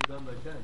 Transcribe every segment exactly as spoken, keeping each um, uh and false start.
done by ten.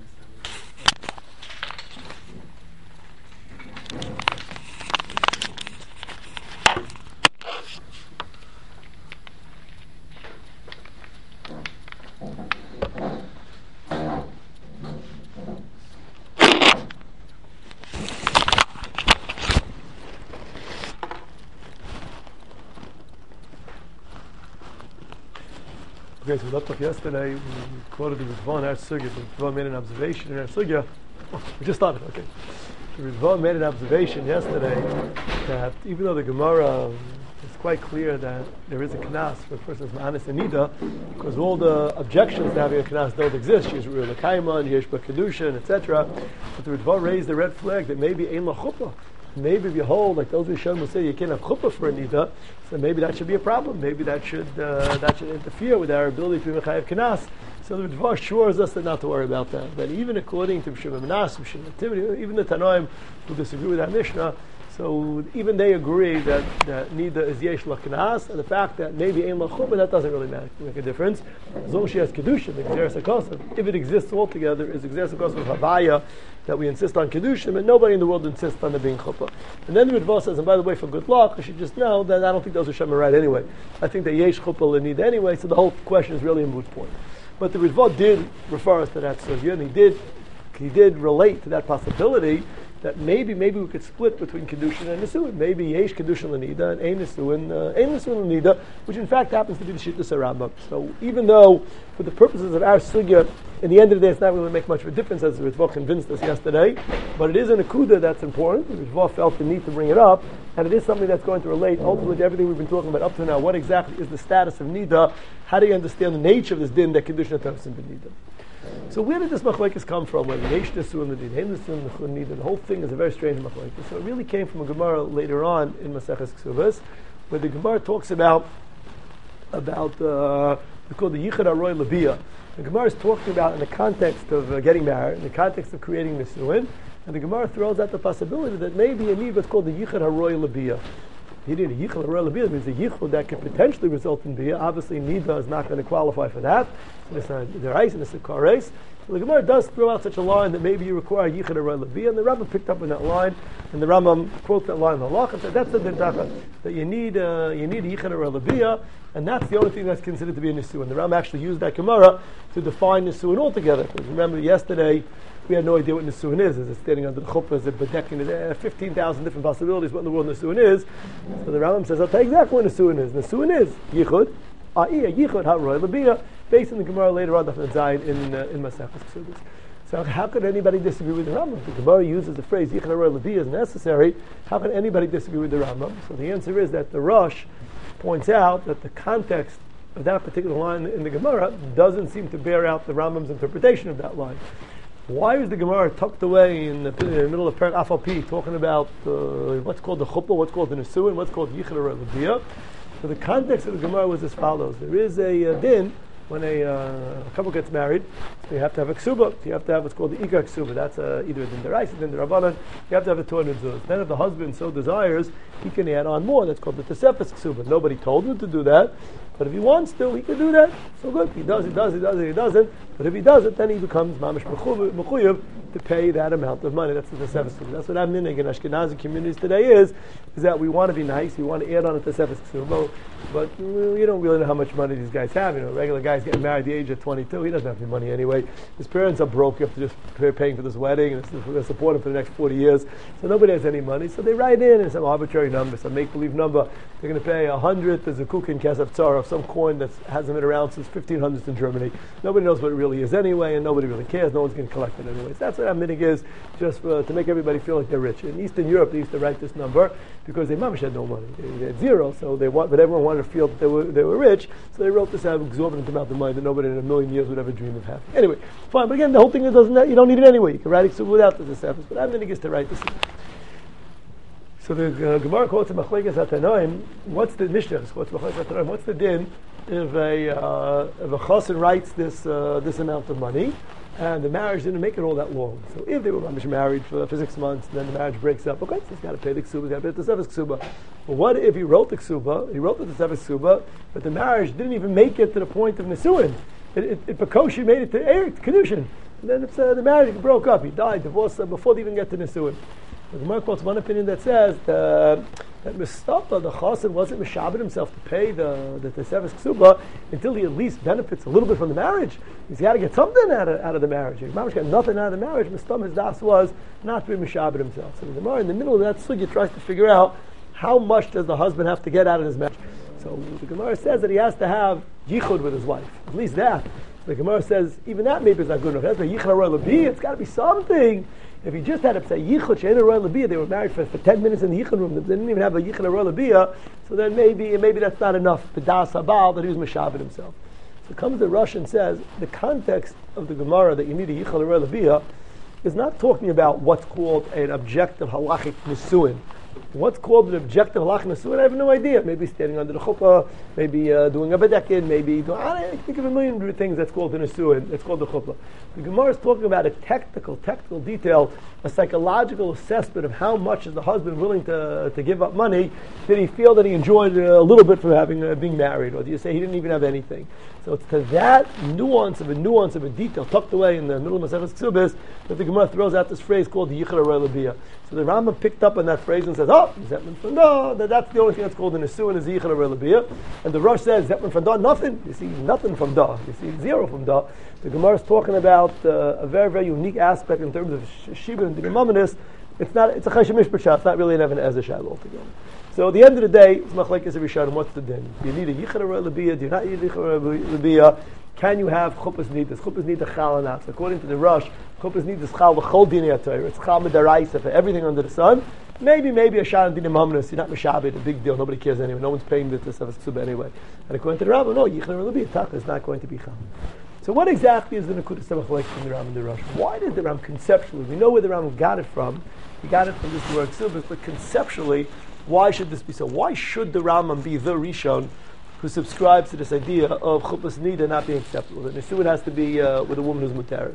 Okay, so we left off yesterday, we quoted the Ritva in our sugya. The Ritva made an observation in our sugya. Oh, we just started, okay. The Ritva made an observation yesterday that even though the Gemara is quite clear that there is a knas for a person's ma'anis and nida, because all the objections to having a knas don't exist. She's real l'kaiman, yesh b'kedushin, et cetera. But the Ritva raised the red flag that maybe ein la chuppah. Maybe if you hold, like those Rishonim will say, you can't have chuppah for a nida, so maybe that should be a problem. Maybe that should uh, that should interfere with our ability to be mechayev knas. So the Ritva assures us that not to worry about that. But even according to Shimon Manas, even the Tanoim who disagree with that Mishnah, so even they agree that, that nida is yesh l'knas, and the fact that maybe ein l'chuppah, that doesn't really matter, make a difference. As long as she has kedushin, the gzeres hakosov, if it exists altogether, is gzeres hakosov havaya, that we insist on kedushin, but nobody in the world insists on the being chuppah. And then the Ritva says, and by the way, for good luck, I should just know that I don't think those are Shem are right anyway. I think that yesh chuppah l'nida anyway, so the whole question is really a moot point. But the Ritva did refer us to that sugya, and he did he did relate to that possibility that maybe maybe we could split between kedushin and nisuin. Maybe yesh kedushin l'nida and ein nisuin uh, ein nisuin l'nida, which in fact happens to be the shittas Rambam. So even though, for the purposes of our sugya, in the end of the day, it's not really make much of a difference, as the Ritva convinced us yesterday, but it is an akuda that's important. The Ritva felt the need to bring it up, and it is something that's going to relate ultimately to everything we've been talking about up to now. What exactly is the status of nida? How do you understand the nature of this din that kedushin atavs in nida? So where did this machlekes come from? Whether yesh nisuin l'nida, ein nisuin l'nida, the whole thing is a very strange machlekes. So it really came from a Gemara later on in Maseches Ksubas, where the Gemara talks about about uh, it's called the yichud haroy labia. The Gemara is talking about in the context of uh, getting married, in the context of creating nisuin, and the Gemara throws out the possibility that maybe you need what's called the yichud haroy labia. He did a yichud haroy labia, means a yichud that could potentially result in bia. Obviously, nida is not going to qualify for that. It's not the rice and it's a kares. So the Gemara does throw out such a line that maybe you require yichud haroy labia, and the Rambam picked up on that line, and the Rambam quotes that line in the halach and said that's the didacha, that you need uh, you need a yichud haroy labia, and that's the only thing that's considered to be a nisuin. The Rambam actually used that Gemara to define nisuin altogether. Because remember yesterday we had no idea what nisuin is. Is it standing under the chuppah? Is it bedecking? There are fifteen thousand different possibilities what in the world nisuin is. So the Rambam says, I'll tell you exactly what nisuin is. Nisuin is yichud, a'i yichud haroy labia, based on the Gemara later on, Daf Zayin in uh, in Maseches Ksubas. So how could anybody disagree with the Rambam? If the Gemara uses the phrase yichud haroy labia as necessary, how can anybody disagree with the Rambam? So the answer is that the Rosh points out that the context of that particular line in the Gemara doesn't seem to bear out the Rambam's interpretation of that line. Why is the Gemara tucked away in the, in the middle of Perek Afal Pi talking about uh, what's called the chuppah, what's called the nisuin, what's called yichud haroy labia? So the context of the Gemara was as follows. There is a uh, din when a, uh, a couple gets married, so you have to have a ksuba. You have to have what's called the ikar ksuba. That's uh, either a din deraisa, din derabanan. You have to have a two hundred zuz. Then if the husband so desires, he can add on more. That's called the tesefes ksuba. Nobody told him to do that, but if he wants to, he can do that. So good. He does, he does, he does, he doesn't. But if he doesn't, then he becomes mamish mechuyev to pay that amount of money. That's the tesefes ksuba. That's what our minhag in Ashkenazi communities today is, is that we want to be nice, we want to add on a tesefes ksuba, but we don't really know how much money these guys have. You know, regular guys getting married at the age of twenty-two, he doesn't have any money anyway. His parents are broke, you have to just prepare paying for this wedding, and we're going to support him for the next forty years. So nobody has any money. So they write in and some arbitrary number, some make-believe number. They're going to pay a hundred as a kukin kesef tzara of some coin that hasn't been around since fifteen hundreds in Germany. Nobody knows what it really is anyway, and nobody really cares. No one's going to collect it anyway. So that's what our minhag is, just uh, to make everybody feel like they're rich. In Eastern Europe, they used to write this number because they mamish had no money. They, they had zero, so they want, but everyone wanted to feel that they were they were rich, so they wrote this out of exorbitant amount of money that nobody in a million years would ever dream of having. Anyway, fine, but again, the whole thing is doesn't you don't need it anyway. You can write it without the tesefes, but I'm going to get to write this. So the uh, Gemara quotes in Machlekes HaTanoim. What's the Mishnah? Quotes Machlekes HaTanoim. What's the din if a uh, if a chassan writes this uh, this amount of money, and the marriage didn't make it all that long? So if they were married for, for six months, and then the marriage breaks up, okay, so he's got to pay the ksuba, he's got to pay the tesefes ksuba. But what if he wrote the ksuba, he wrote the tesefes ksuba, but the marriage didn't even make it to the point of nisuin? It, it, it Bekoshi made it to Erik, to Kedushin. And then if uh, the marriage broke up, he died, divorced uh, before they even get to Nisuin. The Gemara quotes one opinion that says uh, that Mistapa, the Chassid, wasn't Mishabed himself to pay the the Tesefes Ksuba until he at least benefits a little bit from the marriage. He's got to get something out of, out of the marriage. If Mamash got nothing out of the marriage, Mistapa, his das was not to be Mishabed himself. So the Gemara in the middle of that sugya tries to figure out how much does the husband have to get out of his marriage. So the Gemara says that he has to have yichud with his wife, at least that. The Gemara says even that maybe is not good enough. That's the yichud haroy labi. It's got to be something. If he just had to say yichud she'en haroy labi, they were married for, for ten minutes in the yichud room. They didn't even have a yichud haroy labi. So then maybe maybe that's not enough. B'das habal that he was mishabed himself. So comes the Rosh and says the context of the Gemara that you need a yichud haroy labi is not talking about what's called an objective halachic nisuin. What's called an objective halach nasuin, I have no idea. Maybe standing under the chuppah, maybe uh, doing a bedekin, maybe doing, I don't think of a million things that's called an nasuin, that's called the chuppah. The Gemara is talking about a technical, technical detail, a psychological assessment of how much is the husband willing to to give up money. Did he feel that he enjoyed a little bit from having uh, being married, or do you say he didn't even have anything? So it's to that nuance of a nuance of a detail tucked away in the middle of Maseches Ksubis that the Gemara throws out this phrase called the Yichud Haroy Labiyah. So the Rambam picked up on that phrase and says, "Oh, Zetman Fanda, that, that's the only thing that's called an Isuin is the Yichud Haroy Labiyah." And the Rosh says, "Zetman Fanda, nothing. You see nothing from Da. You see zero from Da." The Gemara is talking about uh, a very, very unique aspect in terms of Shibud and Dinamanis. It's not. It's a Chesed Mishpat. It's not really an Even Ezer Shal altogether. So at the end of the day, it's machlekes Rishonim. What's the din? Do you need a Yichud Haroy Labiyah? Do you not need a Yichud Haroy Labiyah? Can you have chuppahs nidas? Chuppahs need a chal and according to the Rosh, chuppahs need is chal v'chol dinei HaTorah. It's chal midaraisa for everything under the sun. Maybe, maybe a shana dinim hamnus. You're not mishabed, a big deal. Nobody cares anyway. No one's paying the Tesefes Ksuba anyway. And according to the Rambam, no, Yichud Haroy Labiyah taka is not going to be chal. So what exactly is the Nekudas Machlekes from the Rambam and the Rosh? Why did the Rambam conceptually? We know where the Rambam got it from. He got it from this word Ksubas, but conceptually, why should this be so? Why should the Rambam be the Rishon who subscribes to this idea of chuppahs nida not being acceptable? The nisuin has to be uh, with a woman who's muteris.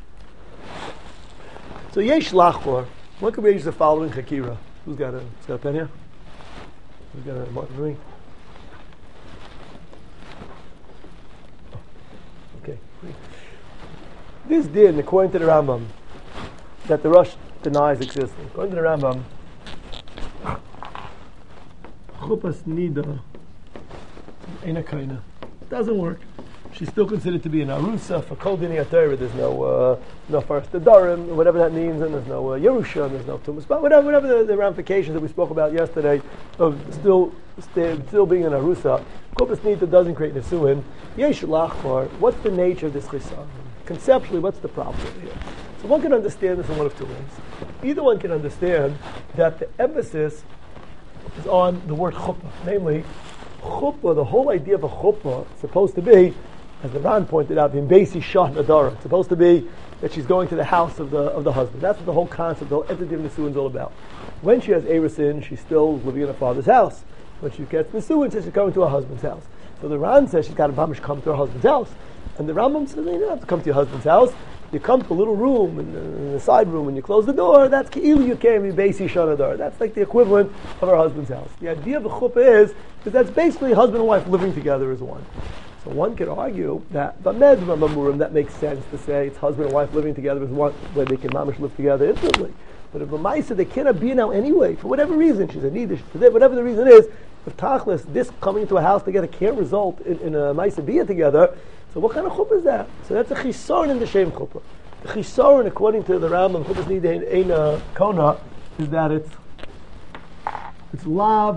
So yesh lachor. One could raise the following chakira. Who's got a, who's got a pen here? Who's got a Martin Louis? Okay. This din, according to the Rambam, that the Rosh denies existing. According to the Rambam, chuppahs nida doesn't work. She's still considered to be an arusa for kol dinei HaTorah. There's no uh, no first darim, whatever that means, and there's no uh, yerusha, and there's no tumas, but whatever, whatever the, the ramifications that we spoke about yesterday of still st- still being an arusa. Chuppahs nida doesn't create nisuin. Yesh lachor. What's the nature of this chisa? Conceptually, what's the problem here? So one can understand this in one of two ways. Either one can understand that the emphasis is on the word chuppah, namely. Chuppah, the whole idea of a chuppah is supposed to be, as the Ran pointed out, in Beisi Shah Nadara. It's supposed to be that she's going to the house of the of the husband. That's what the whole concept, the whole entity of Nisuin is all about. When she has Erusin, she's still living in her father's house. When she gets Nisuin, she's going to her husband's house. So the Ran says she's got to mamish come to her husband's house. And the Rambam says, you don't have to come to your husband's house. You come to a little room, in the, in the side room, and you close the door, that's Ke'ilu you came in Beisi Shah Nadara. That's like the equivalent of her husband's house. The idea of a chuppah is, is that's basically husband and wife living together as one. So one could argue that Bamed Mamurim, that makes sense to say it's husband and wife living together as one, where they can mamish live together instantly. But if Lamaisa, they cannot be now anyway, for whatever reason, she's a need, whatever the reason is, if Tachlis, this coming to a house together can't result in, in a Maisa Bia together, so what kind of chuppah is that? So that's a chisaron in the shem chuppah. The chisaron, according to the Rambam, chuppahs nida ein a kona, is that it's it's lav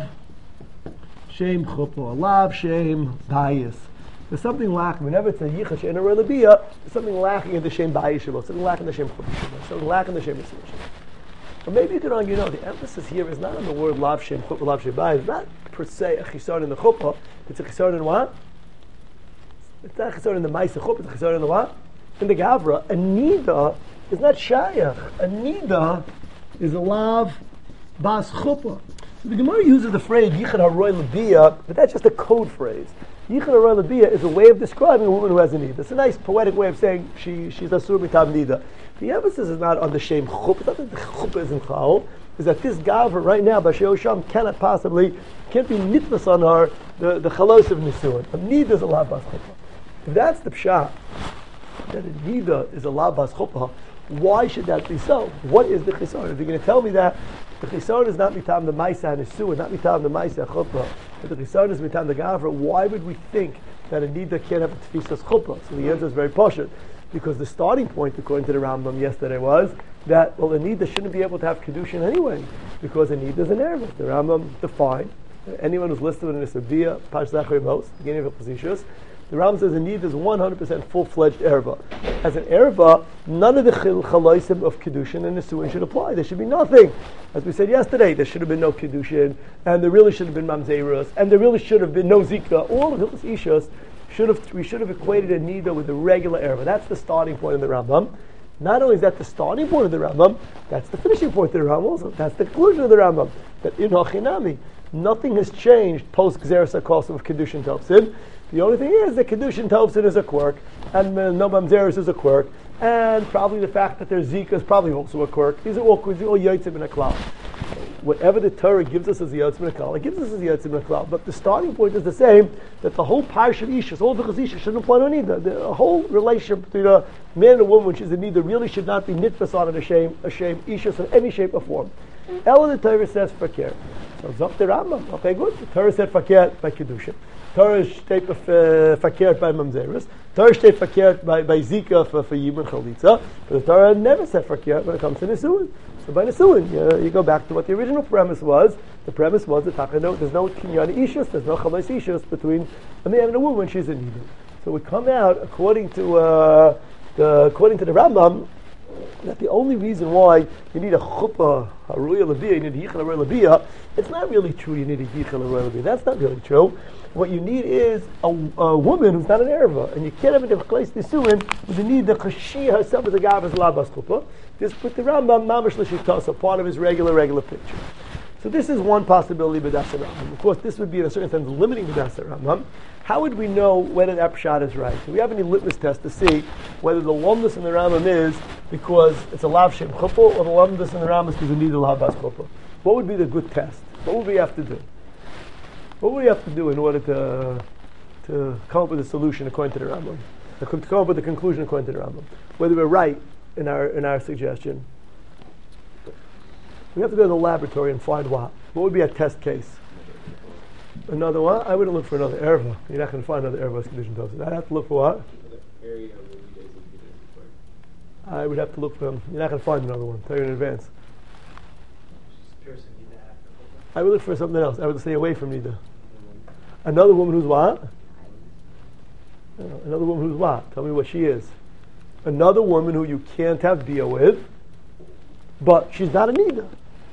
shem chuppah, lav shem bayis. There's something lacking. Whenever it's a yichud she'en haroy labiyah, there's something lacking in the shem bayis shabbat, something lacking in the shem chuppah shabbat, something lacking in the shem shabbat. Or maybe you could argue, no, the emphasis here is not on the word lav shem chuppah, lav shem bayis. It's not per se a chisaron in the chuppah. It's a chisaron in what? It's not a chisaron in the ma'aseh chuppah. It's a chisaron in the what? In the Gavra, a nida is not shayach. A nida is a lav bas chuppah. So the Gemara uses the phrase yichud haroy labiyah, but that's just a code phrase. Yichud haroy labiyah is a way of describing a woman who has a nida. It's a nice poetic way of saying she she's asur mitab nida. The emphasis is not on the shem chuppah. It's not that the chuppah is in chal. Is that this Gavra right now, Basheo Sham, cannot possibly, can't be nitlas on her, the, the chalos of nisuin. A nida is a lav bas chuppah. If that's the pshat, that a nida is a labas chuppah, why should that be so? What is the chisaron? If you're going to tell me that the chisaron is not mitam the maisa and Nesua, not mitam the maisa chuppah, but the chisaron is mitam the gavra, why would we think that a nida can't have a tefisas chuppah? So the answer is very poshut. Because the starting point, according to the Rambam yesterday, was that, well, a nida shouldn't be able to have kedushin anyway, because a nida is an erva. The Rambam defined, anyone who's listed in the Sabiyah, Pash Zachary Mos, beginning of Positions, the Rambam says a nida is one hundred percent full-fledged erva. As an erva, none of the chalaisim of kedushin and nesuin should apply. There should be nothing. As we said yesterday, there should have been no kedushin, and there really should have been mamzerus, and there really should have been no zika. All of those ishas, Should have, we should have equated a nida with a regular erva. That's the starting point of the Rambam. Not only is that the starting point of the Rambam, that's the finishing point of the Rambam also. That's the conclusion of the Rambam. That in Hachinami, nothing has changed post Gzeres HaKos of Kedushin Topsin. The only thing is that Kedushin Topsin is a quirk, and uh, no Mamzeres is a quirk, and probably the fact that there's Zika is probably also a quirk. These are all, these are all Yotzim in a cloud. Whatever the Torah gives us as the Yotzim Klal, it gives us as the Yotzim Klal. But the starting point is the same, that the whole parish of Ishus, all the Chazisha shouldn't apply to Nida. The whole relationship between a man and a woman, which is a Nida, really should not be nitfas on it, a shame, a shame, Ishus in any shape or form. Ella the Torah says Fakir. So Zok the Rambam. Okay, good. The Torah said Fakir by Kedusha. Torah steht uh, Fakir by Mamzeres. Torah steht Fakir by, by Zika for, for Yibur Chalitza. But the Torah never said Fakir when it comes to Nesuin. So by Nesuin, you, you go back to what the original premise was. The premise was that no, there's no Kinyan Ishus, there's no Chalais Ishus between a man and a woman when she's in Nidin. So we come out, according to uh, the according to the Rambam, that the only reason why you need a chuppah, a royal labiyah, you need a yichel a royal labiyah, it's not really true you need a yichel a royal labiyah. That's not really true. What you need is a, a woman who's not an erva, and you can't have a place nisuin with the need the chashia herself as a gavas labas chuppah. This put the Rambam mamash l'shitasa, part of his regular regular picture. So this is one possibility b'das Rambam. Of course, this would be in a certain sense limiting b'das Rambam. How would we know whether that pshat is right? Do we have any litmus test to see whether the lumdus in the Rambam is because it's a lav shem chuppah, or the lumdus in the Rambam is because we need a lav bas chuppah? What would be the good test? What would we have to do? What would we have to do in order to to come up with a solution according to the Rambam? To come up with a conclusion according to the Rambam? Whether we're right in our in our suggestion. We have to go to the laboratory and find what. What would be a test case? Another one? I wouldn't look for another erva. You're not going to find another erva condition toast. I'd have to look for what? I would have to look for them. You're not going to find another one. Tell you in advance. I would look for something else. I would stay away from Nida. Another woman who's what? Another woman who's what? Tell me what she is. Another woman who you can't have bia with, but she's not a Nida.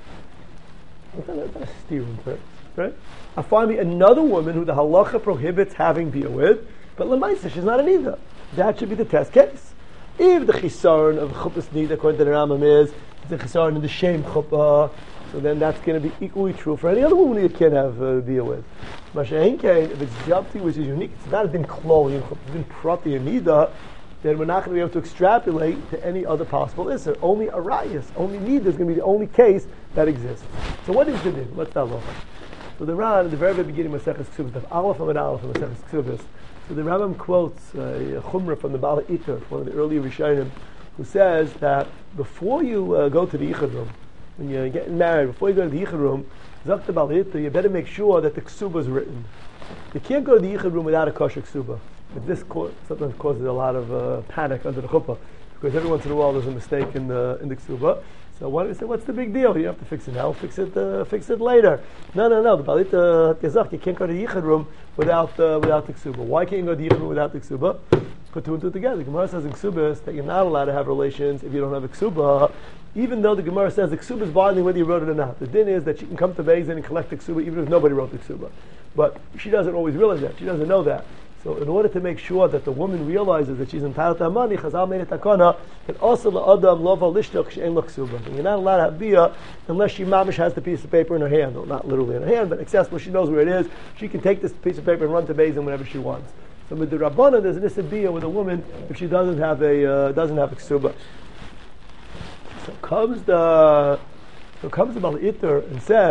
That's not a steering term, right? I find me another woman who the halacha prohibits having bia with, but lemaisa she's not a Nida. That should be the test case. If the chisaron of chuppah's Nida, according to the Rambam, is the chisaron of the shame chuppah, so then that's going to be equally true for any other woman you can't have uh, bia with. Mashayin kain, if it's jabti which is unique, it's not a din kloli in chuppah, it's din prati in Nida, then we're not going to be able to extrapolate to any other possible isser. Only a rayas, only Nida is going to be the only case that exists. So what is the din? What's the halacha? So the Ran, at the very, very beginning of Maseches Ksubas, the Aleph and Aleph of Maseches Ksubas, so the Rambam quotes uh, a chumrah from the Baal Iter, one of the early Rishonim, who says that before you uh, go to the Yichud room, when you're getting married, before you go to the Yichud room, Zok the Baal Iter, you better make sure that the Ksuba is written. You can't go to the Yichud room without a kosher Ksuba. But this co- sometimes causes a lot of uh, panic under the chuppah, because every once in a while there's a mistake in the in the ksuba. So why do we say, what's the big deal? You have to fix it now, fix it uh, fix it later. No, no, no. The Balit uh, Gezach, you can't go to the Yichud room without uh, without the ksuba. Why can't you go to the Yichud room without the ksuba? Put two and two together. The Gemara says in ksubas that you're not allowed to have relations if you don't have a ksuba, even though the Gemara says the ksuba is binding whether you wrote it or not. The din is that she can come to Beis Din and collect the ksuba even if nobody wrote the ksuba. But she doesn't always realize that. She doesn't know that. So in order to make sure that the woman realizes that she's entitled to money, Chazal made it takana that also la'adam lova lishtok she'en lo ksuba. You're not allowed to have bia unless she mamish has the piece of paper in her hand, well, not literally in her hand, but accessible. She knows where it is. She can take this piece of paper and run to Beis Din whenever she wants. So with the Rabbana, there's an issa bia with a woman if she doesn't have a uh, doesn't have a ksuba. So comes the so comes the Baal Iter and says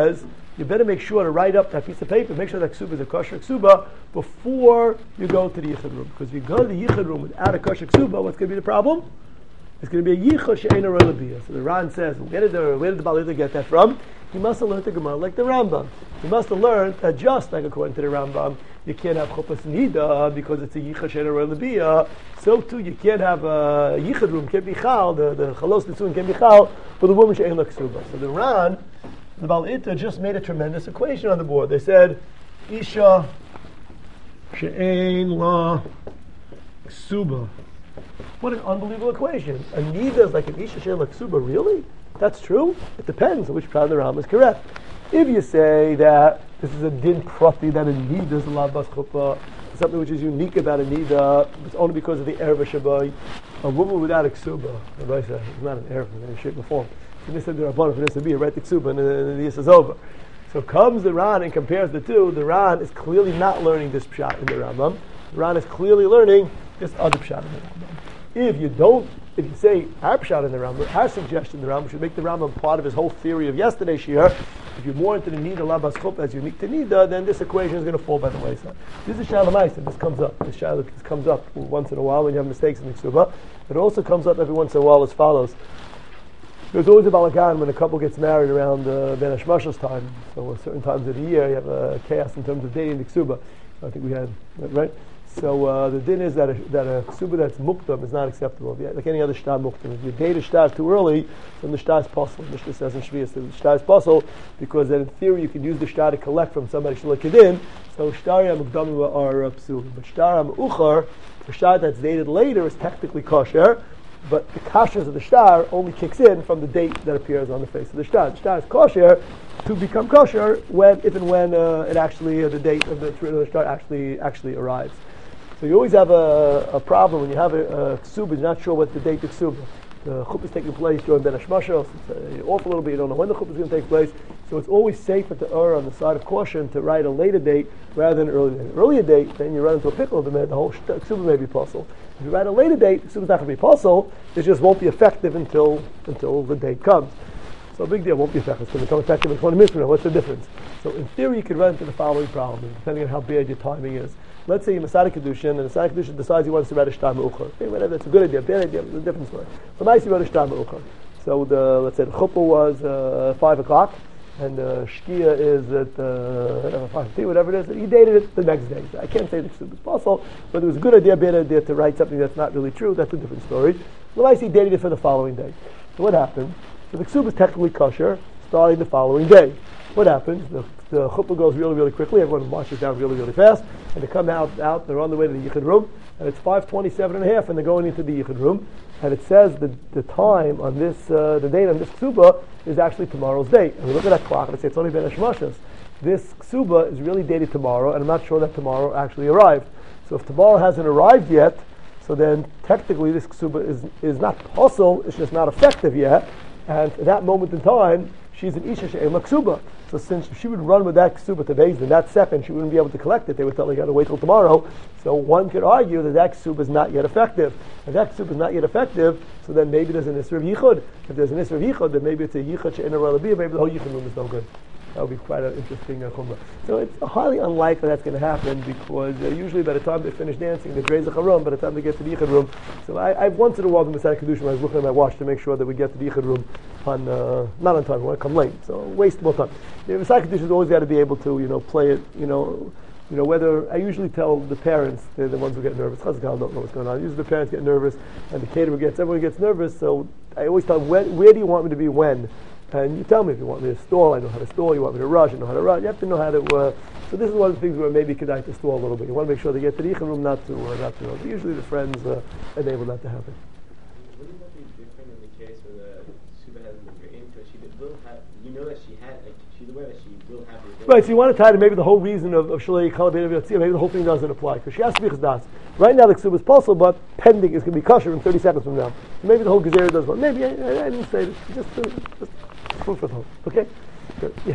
you better make sure to write up that piece of paper, make sure that ksuba is a kosher ksuba before you go to the yichud room. Because if you go to the yichud room without a kosher ksuba, what's going to be the problem? It's going to be a yichud she'ein arei l'biyah. So the Ran says, where did the, where did the Baal Ita get that from? He must have learned the Gemara like the Rambam. He must have learned that just like according to the Rambam, you can't have chuppah nida because it's a yichud she'ein arei l'biyah. So too, you can't have a yichud room, can't be chal, the, the chalos nitzun can't be chal for the woman she'ein la ksuba. So the Ran, the Baal Ita just made a tremendous equation on the board. They said, Isha she'ein la ksuba. What an unbelievable equation. A nida is like an Isha she'ein la ksuba. Really? That's true? It depends on which part of the Ram is correct. If you say that this is a din prati, that a nida is a lav bas chuppah, something which is unique about a nida, it's only because of the erva shabai, a woman without a ksuba, Rabbi said, it's not an erva in any shape or form. So they said the Rabbanah for this to be a right ksuba, and then the Yis is over. So comes the Ran and compares the two. The Ran is clearly not learning this pshat in the Rambam. The Ran is clearly learning this other pshat in the Rambam. If you don't, if you say our pshat in the Rambam, our suggestion in the Rambam should make the Rambam part of his whole theory of yesterday's shir. If you're more into the nida labas chup as unique to nida, then this equation is going to fall by the wayside. This is shalamaisa. This comes up. This shalom this comes up once in a while when you have mistakes in the ksuba. It also comes up every once in a while as follows. There's always a balagan when a couple gets married around uh, Ben Hashmasha's time. So at certain times of the year, you have a chaos in terms of dating the ksuba. I think we had right. So uh, the din is that a, that a ksuba that's muktam is not acceptable. Like any other shtar muktam. If you date a shtar too early, then the shtar is possible. Mishnah says in Shvius that the shtar is possible because then in theory you can use the shtar to collect from somebody shalakidin. So shtar mukdamim are psul. But shtar meuchar, the shtar that's dated later, is technically kosher. But the kashrus of the shtar only kicks in from the date that appears on the face of the shtar. The shtar is kosher to become kosher when, if and when uh, it actually, uh, the date of the, of the shtar actually actually arrives. So you always have a, a problem when you have a, a ksuba, you're not sure what the date of ksuba. The chuppah is taking place during Ben Hashmashos. It's uh, off a little bit, you don't know when the chuppah is going to take place. So it's always safer to err on the side of caution to write a later date rather than an earlier date. An earlier date, then you run into a pickle, the, the whole ksuba may be possible. If you write a later date, the ksuba is not going to be possible, it just won't be effective until until the date comes. So a big deal, won't be effective. It's going to become effective in twenty minutes from now. What's the difference? So in theory, you could run into the following problem, depending on how bad your timing is. Let's say you're Masada Kedushin, and the Masada Kedushin decides he wants to write a shtar me'uchar. Okay, whatever, it's a good idea, bad idea, it's a different story. So nice, he wrote a shtar me'uchar. So the, let's say the chuppah was uh, five o'clock, and the shkia is at uh, five fifteen, whatever it is. He dated it the next day. So I can't say the ksuba is possible, but it was a good idea, bad idea to write something that's not really true. That's a different story. Well, I see he dated it for the following day. So what happened? So the ksuba is technically kosher, starting the following day. What happens? The, the chuppah goes really, really quickly. Everyone marches down really, really fast, and they come out. Out. They're on the way to the yichud room, and it's five twenty-seven and a half, and they're going into the yichud room. And it says the the time on this, uh, the date on this ksuba is actually tomorrow's date. And we look at that clock, and it says it's only Ben Hashmashas. This ksuba is really dated tomorrow, and I'm not sure that tomorrow actually arrived. So if tomorrow hasn't arrived yet, so then technically this ksuba is is not possible. It's just not effective yet. And at that moment in time, she's an Isha She'em Ksuba. So since she would run with that Ksuba to Beis Din, that second she wouldn't be able to collect it. They would tell her you got to wait till tomorrow. So one could argue that that Ksuba is not yet effective. If that Ksuba is not yet effective, so then maybe there's an Isra of Yichud. If there's an Isra of Yichud, then maybe it's a Yichud She'en Arei L'biyah. Maybe the whole Yichud room is no good. That would be quite an interesting uh, chumrah. So it's highly unlikely that's going to happen because uh, usually by the time they finish dancing, they raise a charum. By the time they get to the yichud room, so I, I've once in a while in Masada Kedushin, I was looking at my watch to make sure that we get to the yichud room on uh, not on time. We want to come late, so waste more time. You know, Masada Kedushin has always got to be able to, you know, play it. You know, you know whether I usually tell the parents, they're the ones who get nervous. Chazal don't know what's going on. Usually the parents get nervous, and the caterer gets everyone gets nervous. So I always tell them, where, where do you want me to be when? And you tell me if you want me to stall, I know how to stall. You want me to rush, I know how to rush. You have to know how to. Uh, so this is one of the things where maybe you could like to stall a little bit. You want to make sure they get to the yichud room, not to uh, not to. But usually the friends uh, enable that to happen. Wouldn't that be different in the case where the suba hasn't been written? Because she will have, you know that she had, like she's aware that she will have. The right. So you want to tie to maybe the whole reason of of shalei kalabei maybe the whole thing doesn't apply because she has to be chazdas. Right now the ksuba is possible, but pending is going to be kosher in thirty seconds from now. So maybe the whole gezerah does. Maybe I, I, I didn't say this. Just. Uh, just Food for thought. Okay? Good. Yeah.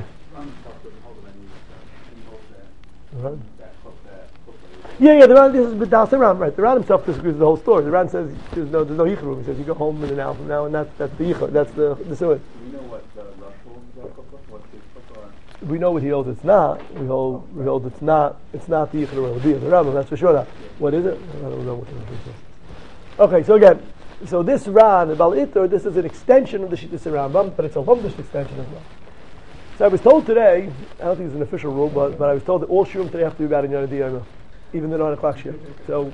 Right. Yeah, yeah, the Ran, this is B'das Ran, right. The Ran himself disagrees with the whole story. The Ran says there's no there's no yichud room. He says you go home in an hour from now and that's that's the yichud. That's the the su'ud. Do you know what the Russell what the we know what he holds it's not. We hold we hold it's not it's not the Yichud Rabbi the Rambam, that's for sure. Now. What is it? I don't know what it is. Okay, so again, so this Ran, the Bal Itur, this is an extension of the Shittas Rambam, but it's a Lumdish extension as well. So I was told today, I don't think it's an official rule, but, but I was told that all shurim today have to be about in Yonah Diyoma, even the nine o'clock shir. So,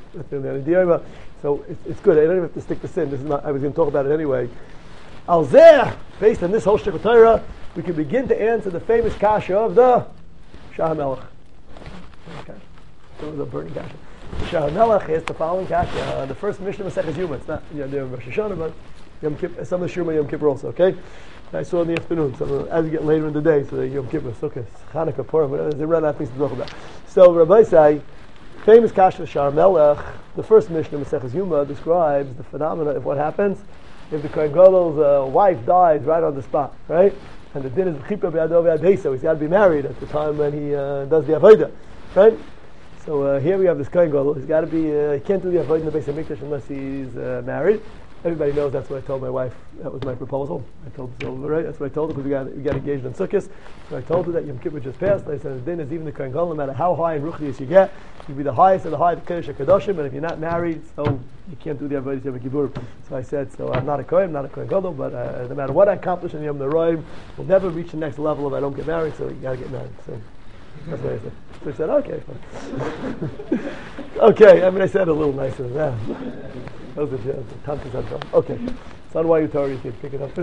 so it's, it's good. I don't even have to stick this in. This is not, I was going to talk about it anyway. Al Zeh, based on this whole Shtickle Torah, we can begin to answer the famous kasha of the Shah HaMelech. Okay. So the burning kasha. The Shah HaMelech is the following kasha. Uh, the first Mishnah Masechus Yuma. It's not Yom Rosh Hashanah, but Yom Kippur, some of the Shuma Yom Kippur also. Okay. I saw in the afternoon. So as you get later in the day, so the Yom Kippur, Sukkot, Chanukah, Purim, whatever, they run out of things to talk about. So Rabbi say, famous kasha of Shah HaMelech. The first Mishnah Masechus Yuma describes the phenomena of what happens if the Kohen Gadol's uh, wife dies right on the spot, right? And the din is Chipra B'Yado V'Yadesa. He's got to be married at the time when he uh, does the Avodah, right? So uh, here we have this Kohen Gadol. He's got to be, uh, he can't do the Avodah in the Beis HaMikdash unless he's uh, married. Everybody knows that's what I told my wife. That was my proposal. I told Silver, right? That's what I told her because we got we got engaged on Sukkot. So I told her that Yom Kippur just passed. I said the din is even the Kohen Gadol, no matter how high in Ruchnius you get, you'll be the highest of the high of the Kodesh HaKadoshim, and if you're not married, so you can't do the Avodah Yom Kippur. So I said, so I'm not a Kohen, I'm not a Kohen Gadol, but uh, no matter what I accomplish in Yom Noraim, we'll never reach the next level if I don't get married, so you got to get married. So that's what I said. So I said, okay. Okay, I mean, I said it a little nicer than that. Those are the tantas I've done. Okay. So on why you Torah, you can pick it up.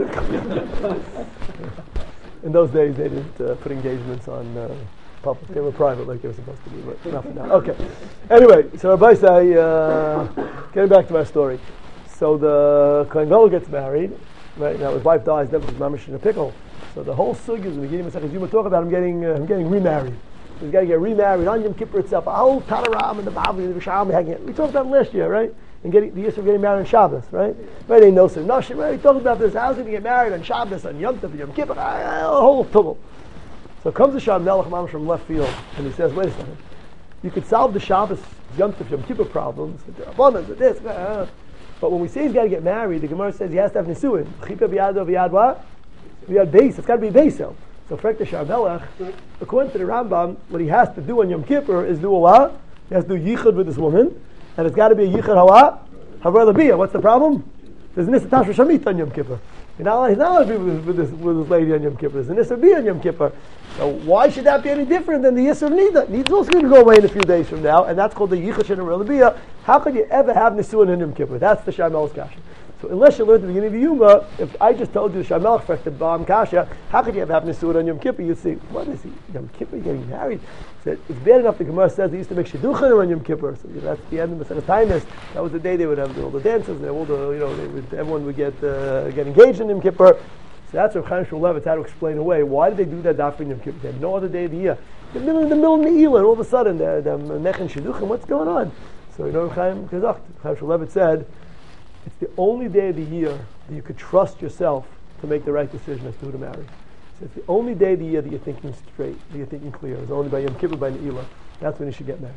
In those days, they didn't uh, put engagements on uh, public. They were private like they were supposed to be, but not for now. Okay. Anyway, so Rabbi say, uh, getting back to my story. So the Kohen Gadol gets married, right? Now his wife dies, never was mamish in a pickle. So the whole sugya is in the beginning of Masechus Yuma talk about him getting, uh, him getting remarried. He's got to get remarried on Yom Kippur itself. A whole Tanaram and the Bavli, the Risham, we talked about it last year, right? And getting the issue of getting married on Shabbos, right? Right? They know some Nashim, right? We talked about this. How's he going to get married on Shabbos, on Yom Tov, Yom Kippur? A whole tumble. So comes the Shah HaMelech Mamash from left field, and he says, "Wait a second. You could solve the Shabbos, Yom Tov, Yom Kippur problems, the abundance of this, uh, but when we say he's got to get married, the Gemara says he has to have nisuin. Chipra b'yado v'yad what? V'yad beis. It's got to be beisel. So for the Shah HaMelech, according to the Rambam, what he has to do on Yom Kippur is do a what? He has to do yichud with this woman, and it's got to be a yichud hawa. Havra Labiyah. What's the problem? There's an Issa Tashra Shamit on Yom Kippur. He's not allowed to be with, with, this, with this lady on Yom Kippur. There's an Issa Biyah on Yom Kippur. So why should that be any different than the Issa of Nida? Nida's also going to go away in a few days from now, and that's called the Yichud Shen Havra Labiyah. How could you ever have Nisuin in Yom Kippur? That's the Shah HaMelech's kasha. So unless you learned at the beginning of the Yuma, if I just told you the Shah HaMelech first the Bam kasha, how could you ever have Nisuin on Yom Kippur? You'd say, what is he? Yom Kippur getting married? It's bad enough the Gemara says they used to make shidduchim on Yom Kippur. So that's the end of the Tainus. That was the day they would have all the dances and all the, you know, they would, everyone would get uh, get engaged in Yom Kippur. So that's what Chaim Shmulevitz had to explain away. Why did they do that dafka in Yom Kippur? They had no other day of the year. In the middle, in the middle of Ne'ilah, and all of a sudden they're, they're mechin shidduchim. What's going on? So you know Chaim Kazacht, Chaim Shmulevitz said, it's the only day of the year that you could trust yourself to make the right decision as to who to marry. So it's the only day of the year that you're thinking straight, that you're thinking clear. It's only by Yom Kippur, by Ne'ilah. That's when you should get married.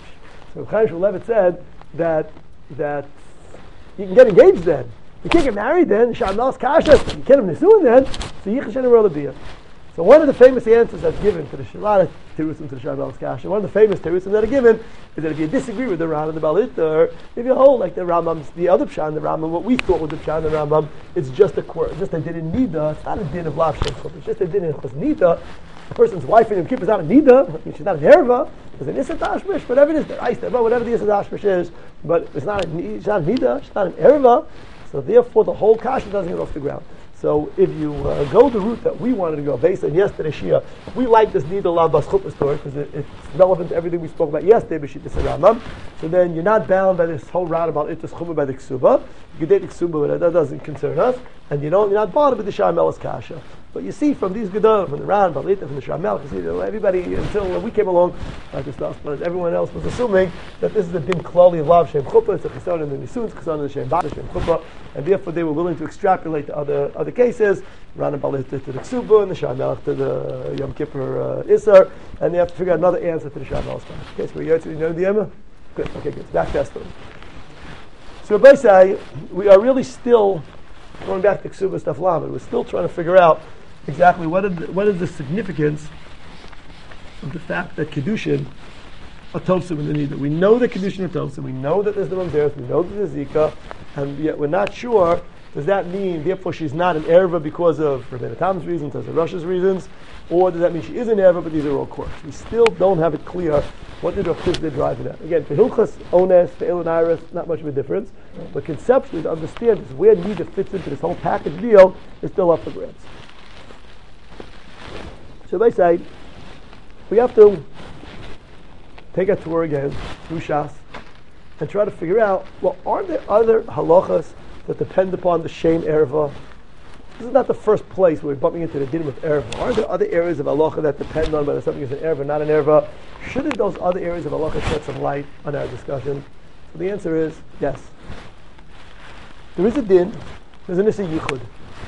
So Chaim Shmulevitz said that that you can get engaged then. You can't get married then. Shah HaMelech's kasha. You can't have nisuin then. So Yichud Shen Havra Labiyah. So one of the famous answers that's given to the a lot of terusim to the Shah HaMelech's kasha. One of the famous terusim that are given is that if you disagree with the Ran and the Bal Itur, if you hold like the Rambam's the other Pshat and the Rambam, what we thought was the Pshat and the Rambam, it's just a quirk, just a din in nida. It's not a din of lav shem chub. It's just a din in chus nida. A person's wife in Yom Kippur is not a nida. I mean, she's not an erva. There's an issa tashmish, whatever it is, the ice, whatever the issa tashmish is, but it's not a it's not a nida. It's not an erva. So therefore, the whole kasha doesn't get off the ground. So if you uh, go the route that we wanted to go, based on yesterday's Shia, we like this Nida Lav Bas Chuppah story because it, it's relevant to everything we spoke about yesterday, B'Shittas Rambam. So then you're not bound by this whole route about Itus Chumah by the Ksuba. You can date the Ksuba, but that doesn't concern us. And you don't, you're not bothered with the Shah HaMelech's kasha. But you see from these Gedolim, from the Ran, Balita, from the Shah HaMelech, you see that everybody, until we came along, like this stuff, but everyone else was assuming that this is the Din Klali of Lav Shem Chuppah, it's a Chesron in the Nisun, it's Chesron in the Shem Bat, Shem Chuppah, and therefore they were willing to extrapolate to other other cases, Ran and Balita to the Ksuba, and the Shah HaMelech to the Yom Kippur uh, Isser, and they have to figure out another answer to the Shah HaMelech's kasha. Okay, so we go to, you know the Emma? Good, okay, good. Back to that story. So Rabbi say, we are really still, going back to Ksuba stuff Lamed, we're still trying to figure out exactly what is the, what is the significance of the fact that Kedushin are Tosim in the Nida. We know that Kedushin are Tosim, we know that there's the Mamzeres, we know that there's Zika, and yet we're not sure, does that mean, therefore she's not an Erva because of Rabbeinu Tam's reasons, because of Rosh's reasons, or does that mean she is an Erva, but these are all quirks? We still don't have it clear what did Rav Chisda drive it at. Again, for Hilchas, Ones, for Elon Iris, not much of a difference, but conceptually to understand is where Nida fits into this whole package deal is still up for grabs. So they say, we have to take a tour again through Shas and try to figure out, well, are there other halachas that depend upon the Shem Erva? This is not the first place where we're bumping into the din of Erva. Are there other areas of halacha that depend on whether something is an Erva, not an Erva? Shouldn't those other areas of halacha shed some light on our discussion? So the answer is yes. There is a din, there's an Issa Yichud.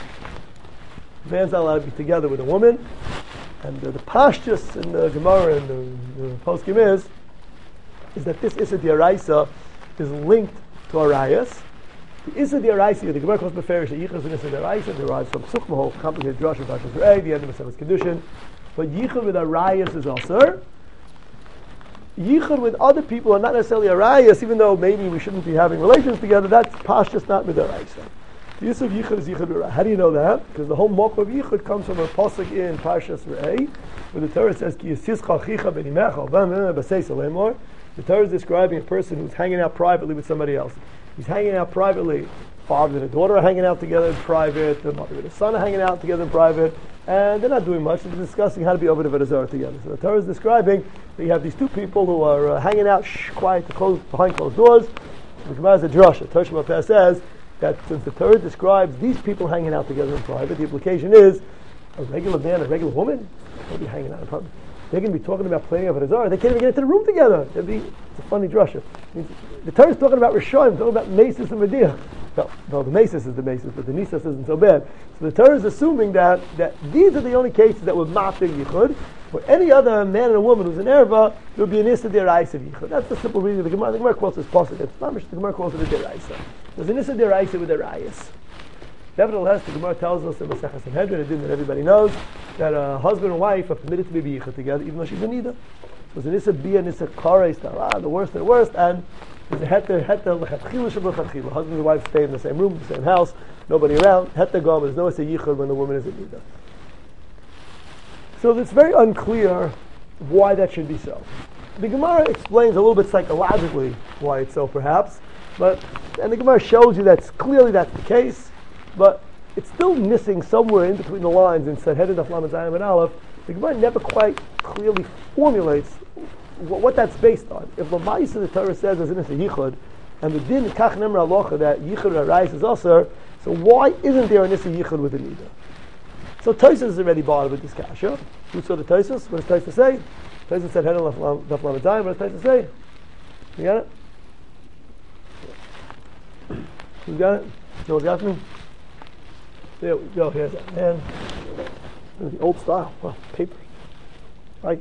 A man's not allowed to be together with a woman, and uh, the pashtus in the Gemara and the, the Poskim is, is that this Issa D'Oraisa is linked to Arayas. The Issa D'Oraisa, the Gemara calls Beferish, the Yichud is an Issa D'Oraisa, derives from Sukma, whole complicated drush of Bashas Re'eh, the end of a Seventh Kedushin. But Yichud with Arayas is also. Yichud with other people are not necessarily Arayas, even though maybe we shouldn't be having relations together, that's pashtus not with D'Oraisa. The use of Yichud is Yichud Ra'ah. How do you know that? Because the whole mock of Yichud comes from a pasuk in Parshas Re'eh, where the Torah says, Ki yisischa chicha b'nimecha, b'seis alemor. The Torah is describing a person who's hanging out privately with somebody else. He's hanging out privately. Father and a daughter are hanging out together in private. The mother and a son are hanging out together in private. And they're not doing much. They're discussing how to be over the Avodah together. So the Torah is describing that you have these two people who are uh, hanging out shh, quiet close, behind closed doors. The Gemara is a drasha. Tosh Mapeh says that since the Torah describes these people hanging out together in private, the implication is a regular man and a regular woman will be hanging out in private. They're going to be talking about playing over the Zohar. They can't even get into the room together. Be, it's a funny drasha. The Torah is talking about Rishonim, talking about Mesis and Medea. No, no, the Mesis is the Mesis, but the Nisas isn't so bad. So the Torah is assuming that, that these are the only cases that would not be Yichud. For any other man and a woman who's an Erva, there would be an Issa D'Oraisa Yichud. That's the simple reading of the Gemara. The Gemara quotes this pasuk. It's not much. The Gemara calls it a D'Oraisa. There's an Issa D'Oraisa with a Rayas. Nevertheless, the Gemara tells us in Masechah Sanhedrin, a din that everybody knows, that a husband and wife are permitted to be b'yichud together, even though she's a nida. So it's an issa bia and issa kares, ah, the worst of the worst, and there's a heter, heter, lechatchila shablechatchila. Husband and wife stay in the same room, the same house, nobody around, heter go, but there's no issa yichud when the woman is a nida. So it's very unclear why that should be so. The Gemara explains a little bit psychologically why it's so, perhaps, but and the Gemara shows you that clearly that's the case. But it's still missing somewhere in between the lines in Sanhedrin Daf Lamed Zayin and Aleph. The Gemara never quite clearly formulates what, what that's based on. If the Ma'isa the Torah says is in a Yichud, and the Din Kach Nemra Alocha that Yichud Arayis is also, so why isn't there an Issa Yichud with the Nida? So Tosfos is already bothered with this kasha. Who saw the Tosfos? What does Tosfos say? Tosfos said Sanhedrin Daf Lamed Zayin. What does Tosfos say? You got it? Who's got it? No one's got me? There we go, here's that man. The old style. Well, papers. Like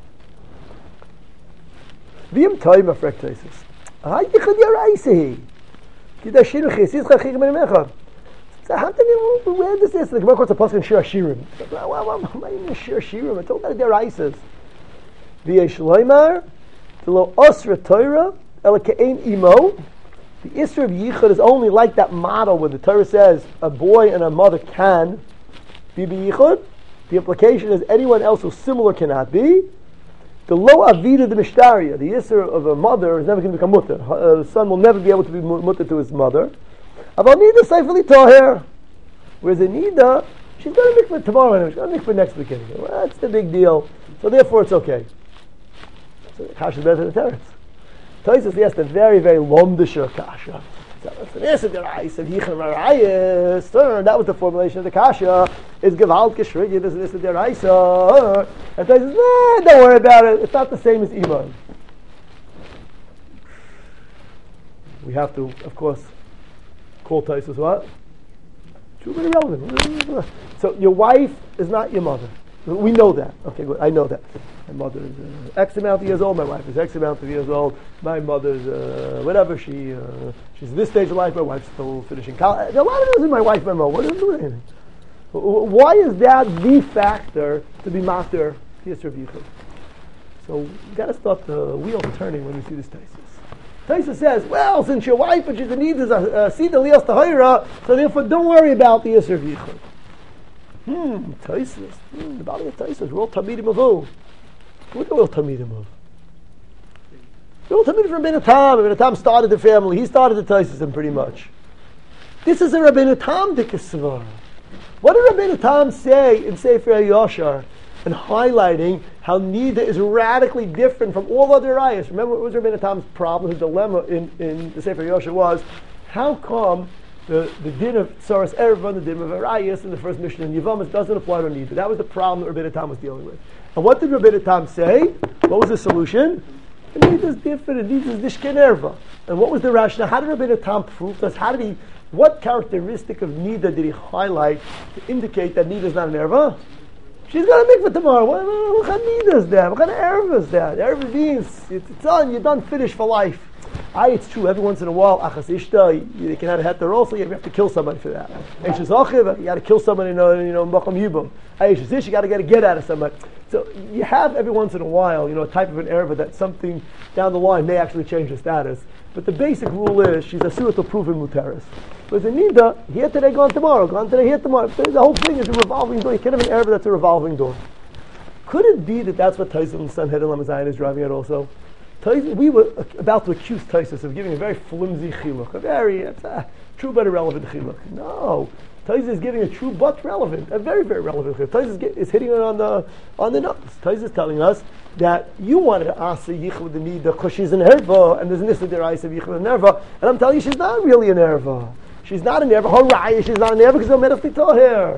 V'im toima frek Tosfos. Hay yichud yaraisi. Kidashinu chesizcha chich ben mecha. So how can you, where does this? The Gemara quotes a pasuk in Shir Hashirim. Well, well, well, in Shir Hashirim, it's all about their raisas. V'yesh loymar, v'lo osra Torah, ela ke'ein imo. The Isra of Yichud is only like that model where the Torah says a boy and a mother can be Yichud. The implication is anyone else who's similar cannot be. The lo avida the mishtaria, the Isra of a mother is never going to become mutter. A son will never be able to be mutter to his mother. About Nida Seifeli Toher. Whereas a Nida, she's going to make for tomorrow anyway, she's going to make for next weekend. Well, that's the big deal. So therefore it's okay. So how should better than the Teretz? Tosfos yes, the very, very lomdisher kasha. So this is the rice of Yichud Arayis. That was the formulation of the kasha. Is Gevalt Geshrigya, this is the rice. And Tosfos says, nah, don't worry about it. It's not the same as Iman. We have to, of course, call Tosfos what? True but irrelevant. So your wife is not your mother. We know that. Okay, good. I know that. My mother is uh, X amount of years old. My wife is X amount of years old. My mother's uh, whatever. She uh, she's this stage of life. My wife's still finishing college. A lot of this is my wife. My mom. What doesn't do anything. Why is that the factor to be master Yisr of Yichud? So we got to start the wheel turning when we see this Taisus. Taisus says, well, since your wife, which is the need is a seed Elias Tahira, so therefore don't worry about the Yisr of Yichud. Hmm, Taisus. Hmm, the body of Taisus. We're all Tamidim of who? What are we all Tamidim of? We're all Tamidim from Rabbeinu Tam. Rabbeinu Tam started the family. He started the Taisus pretty much. This is a Rabbeinu Tam Dikasvar. What did Rabbeinu Tam say in Sefer Yashar and highlighting how Nida is radically different from all other ayahs? Remember, what was Rabbeinu Tam's problem, his dilemma in, in the Sefer Yashar was, how come the, the din of Saras Erev and the din of Arayas in the first mission in Yevamos doesn't apply to Nida? That was the problem that Rabbeinu Tam was dealing with. And what did Rabbeinu Tam say? What was the solution? The Nida is different. The Nida is Dishke Nerva. And what was the rationale? How did Rabbeinu Tam prove this? How did he, what characteristic of Nida did he highlight to indicate that Nida is not an Erva? She's got to mikvah tomorrow. What, what kind of Nida is that? What kind of Erva is that? Erva means it's done. You're done, finished for life. Aye, it's true. Every once in a while, achas ishta, you, you can have a heter also. You have to kill somebody for that. Eishes achiv, you got to kill somebody. You know, you know, makom yibum. Eishes ish, you got to get a get out of somebody. So you have every once in a while, you know, a type of an erva that something down the line may actually change the status. But the basic rule is she's asura to prove in muteris. But in Nida, here today, gone tomorrow, gone today, here tomorrow. The whole thing is a revolving door. You can't have an erva that's a revolving door. Could it be that that's what Tyson and son Hedel Amazayin is driving at also? We were about to accuse Taisus of giving a very flimsy chiluk, a very it's a true but irrelevant chiluk. No, Taisus is giving a true but relevant, a very very relevant chiluk. Taisus is hitting it on the on the nose. Taisus is telling us that you wanted to ask the yichud the need because she's an erva and there's an issa deraisa of yichud an erva, and I'm telling you she's not really an erva. She's not an erva. Her raya, she's not an erva because they'll medically tell her.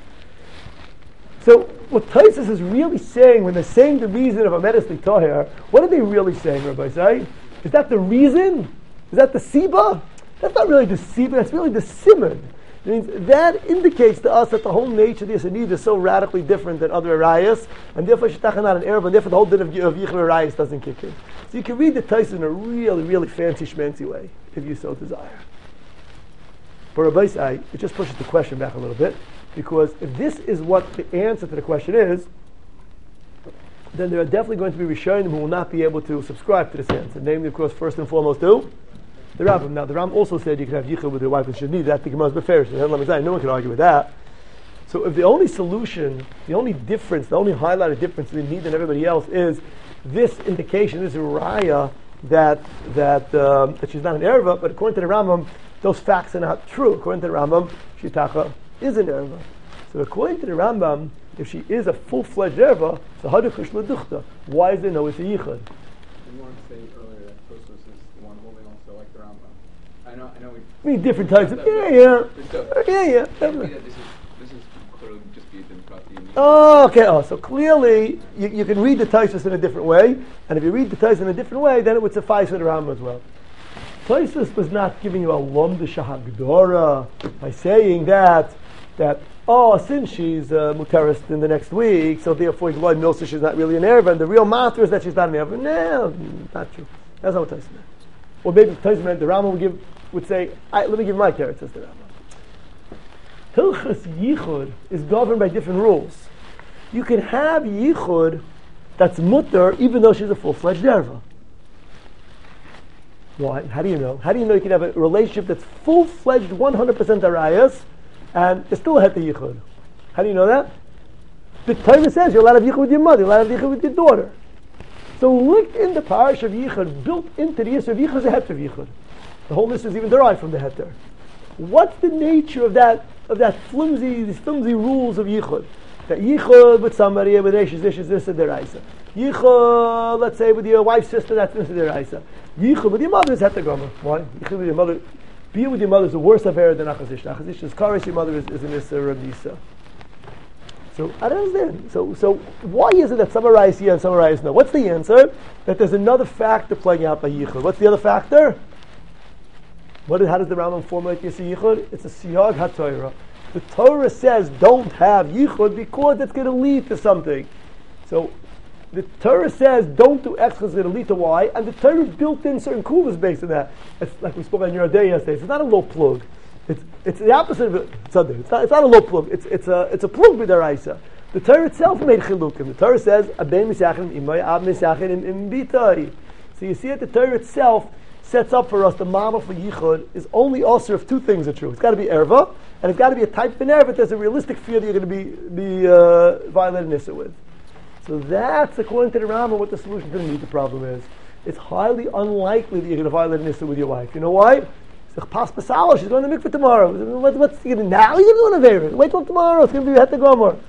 So what Taisus is really saying when they're saying the reason of a medically tahir, what are they really saying, Rabbi Say? Is that the reason? Is that the siba? That's not really the siba, that's really the simon. It means that indicates to us that the whole nature of the Yasanid is so radically different than other arayas, and therefore Shetach not an Erev, and therefore the whole din of, of Yichud arayas doesn't kick in. So you can read the Taisus in a really, really fancy schmancy way, if you so desire. For Rabbi Say, it just pushes the question back a little bit. Because if this is what the answer to the question is, then there are definitely going to be Rishonim who will not be able to subscribe to this answer. Namely, of course, first and foremost, who? The Rambam. Now, the Rambam also said you can have yichud with your wife and should need that. The Gemara is beferish. No one can argue with that. So, if the only solution, the only difference, the only highlighted difference between need and everybody else is this indication, this raya that that um, that she's not an erva, but according to the Rambam, those facts are not true. According to the Rambam, shitacha is an erva. So according to the Rambam, if she is a full-fledged erva, so how do kushla duchta? Why is there no issa yichud? I wanted to say earlier that Tosfos is the one holding also like the Rambam. I know, I know. We I mean, different types of yeah, yeah, yeah, yeah. This is this is could just be the Oh, okay. Oh, so clearly you, you can read the Tosfos in a different way, and if you read the Tosfos in a different way, then it would suffice for the Rambam as well. Tosfos was not giving you a lom de shahagdora by saying that. That oh, since she's uh, muteris in the next week, so therefore you know so she's not really an erva, and the real matter is that she's not an erva. No, not true. That's not what Taisus meant. Or maybe Taisus meant the Rambam would give would say, let me give my character, says the Rambam. Hilchas yichud is governed by different rules. You can have yichud that's mutter even though she's a full-fledged erva. Why? How do you know? How do you know you can have a relationship that's full-fledged, one hundred percent arayas? And it's still a het yichud. How do you know that? The Torah says you're allowed to have yichud with your mother, you're allowed to have yichud with your daughter. So look in the parish of yichud, built into the yisr of yichud is a het of yichud. The whole list is even derived from the heter. What's the nature of that of that flimsy, these flimsy rules of yichud? That yichud with somebody with ishes, ishes, this and deraisa. Yichud, let's say with your wife's sister, that's this and deraisa. Yichud with your mother is heter gomer. Why? Yichud with your mother. Being with your mother is a worse affair than Achazish. Achazish is kares, your mother is, is an Issa Rabisa. So, I don't understand. So, so why is it that some arayas here and some arayas no? What's the answer? That there's another factor playing out by Yichud. What's the other factor? What is, how does the Rambam formulate this Yichud? It's a Siyag HaTorah. The Torah says don't have Yichud because it's going to lead to something. So, the Torah says don't do X because it's going to lead to Y, and the Torah built in certain kuvas based on that. It's like we spoke on your day yesterday. It's not a low plug. It's it's the opposite of it. It's not, it's not, it's not a low plug. It's it's a it's a plug b'daraisa. The Torah itself made chilukim. The Torah says abei misachim imay ab misachim im bitai. So you see that the Torah itself sets up for us the model for yichud is only also if two things are true. It's got to be erva, and it's got to be a type of an erva. There's a realistic fear that you're going to be be uh, violated nissa with. So that's according to the Rambam what the solution to the nida problem is. It's highly unlikely that you're going to violate nissa with your wife. You know why? Pas Pasala, she's going to mikveh tomorrow. What, what's you gonna, now you're going to do an Averit. Wait till tomorrow, it's going to be Het Gomer.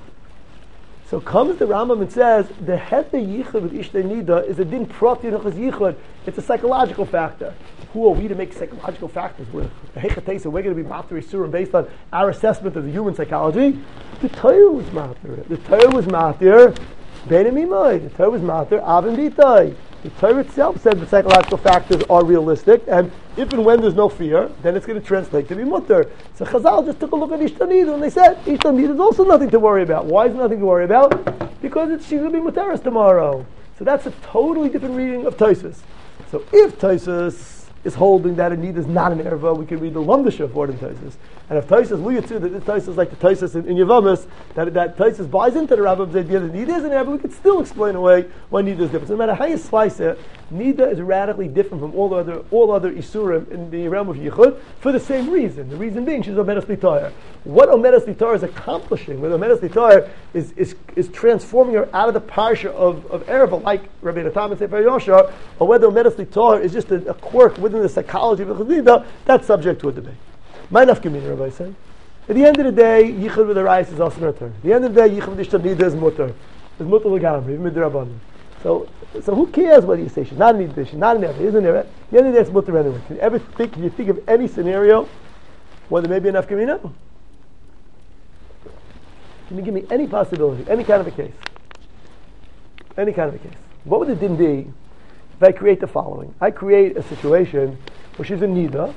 So comes the Rambam and says, the Het Yichud with Ishtay Nida is a din prati nechas yichud. It's a psychological factor. Who are we to make psychological factors with? We're going to be Matri Surim based on our assessment of the human psychology. The Torah was Matir. The Torah was Matir. Bein Imai. The Torah was Matir. Avin Bitai. The Torah itself said the psychological factors are realistic, and if and when there's no fear, then it's going to translate to be mutter. So Chazal just took a look at Ishtanid and they said, Ishtanid is also nothing to worry about. Why is it nothing to worry about? Because it's, she's going to be mutteris tomorrow. So that's a totally different reading of Tosfos. So if Tosfos is holding that a need is not an erva, we can read the Lumdasha for it in Tosfos. And if Tosfos luyatzu that this Tosfos is like the Tosfos in, in Yavamas, that that Tosfos buys into the Rambam's idea that need is an erva, we can still explain away why need is different. So no matter how you slice it, Nida is radically different from all other all other Isurim in the realm of Yichud for the same reason. The reason being she's Omedas Litar. What Omedas Litar is accomplishing, what Omedas Litar is, is is transforming her out of the parsha of, of Erva, like Rabbi Natan and Sefer Yosha, or whether Omedas Litar is just a, a quirk within the psychology of the Nida, that's subject to a debate. My nafkamina, Rabbi said. At the end of the day, Yichud with the rice is also mutter. At the end of the day, Yichud with the Nida is mutter. It's mutter l'gamri, even midrabanan. So, so who cares what you say? She's not an Yidish, she's not an Ever, isn't there? The end of the day, it's mutter anyway. Can you ever think? Can you think of any scenario where there may be a nafkamina? Can you give me any possibility, any kind of a case, any kind of a case? What would the din be if I create the following? I create a situation where she's in nida,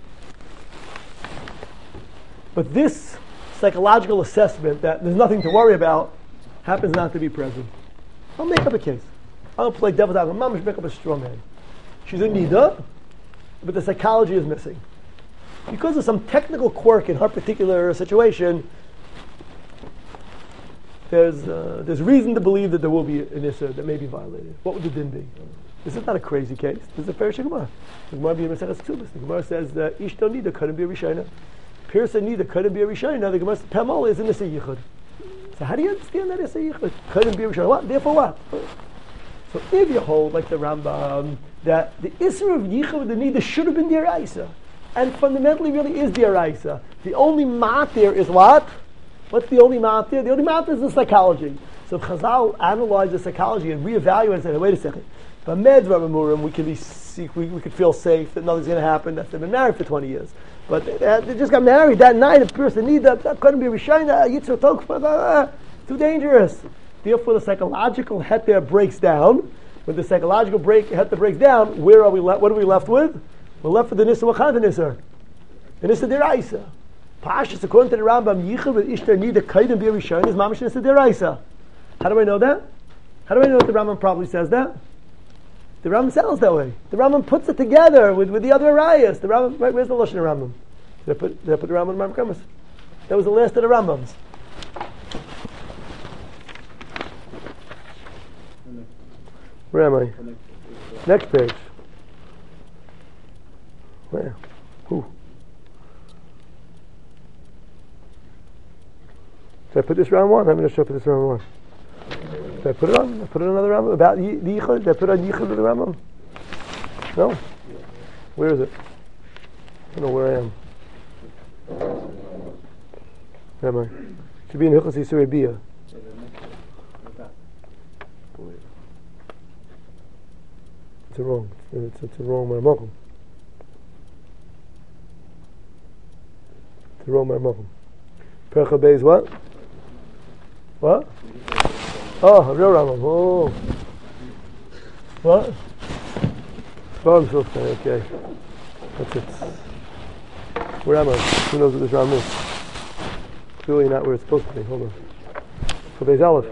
but this psychological assessment that there's nothing to worry about happens not to be present. I'll make up a case. I'll play devil's advocate. Mamash make up a straw man. She's in nida, but the psychology is missing. Because of some technical quirk in her particular situation, there's uh, there's reason to believe that there will be an issur that may be violated. What would the din be? This is not a crazy case. This is a fair Gemara. The Gemara be in Maseches Ksubos. The Gemara says that ish don't nida couldn't be a rishayna. Pirsa nida couldn't be a rishayna. The Gemara says Pamol is an issur yichud. So how do you understand that issur yichud? Couldn't be a rishayna. What? Therefore what? So if you hold like the Rambam that the issur of yichud with the nida should have been the Araisa, and fundamentally really is the Araisa. The only matir is what? What's the only matir? The only matir is the psychology. So if Chazal analyze the psychology and reevaluate and say, wait a second, but Medvar Amurim, we could be we, we could feel safe that nothing's going to happen. That they've been married for twenty years, but they, they just got married that night. A person need that, that couldn't be rishayna. Yitzur tokfa, too dangerous. Therefore, the psychological heter breaks down. When the psychological break heter breaks down, where are we left? What are we left with? We're left with the nissa. What kind of nissa? The nissa deraisa. Pashas, according to the Rambam, yichud with ishtar nida kaidim be rishayna is mamish nissa deraisa. How do I know that? How do I know that the Rambam probably says that? The Rambam sounds that way. The Rambam puts it together with, with the other Arayas. The Rambam, right, where's the Lashon Rambam? Did I put, did I put the Rambam in Rambam Kremis? That was the last of the Rambams. Where am I? Next page. Where? Who? Did I put this round one? I'm going to show up this round one. Did I put it on? Did I put it on another Rambam? About the Yichud? Did I put it on Yichud of the Rambam? No? Where is it? I don't know where I am. Where am I? It should be in Hilchos Yisur Bia. It's a wrong. It's, it's a wrong Maramakum. It's a wrong Maramakum. Percha Bey is what? What? Oh, a real Rambam. Oh. What? Bottom Shulchan, okay. That's it. Where am I? Who knows what this Rambam is? It's really not where it's supposed to be. Hold on. For Beis Aleph.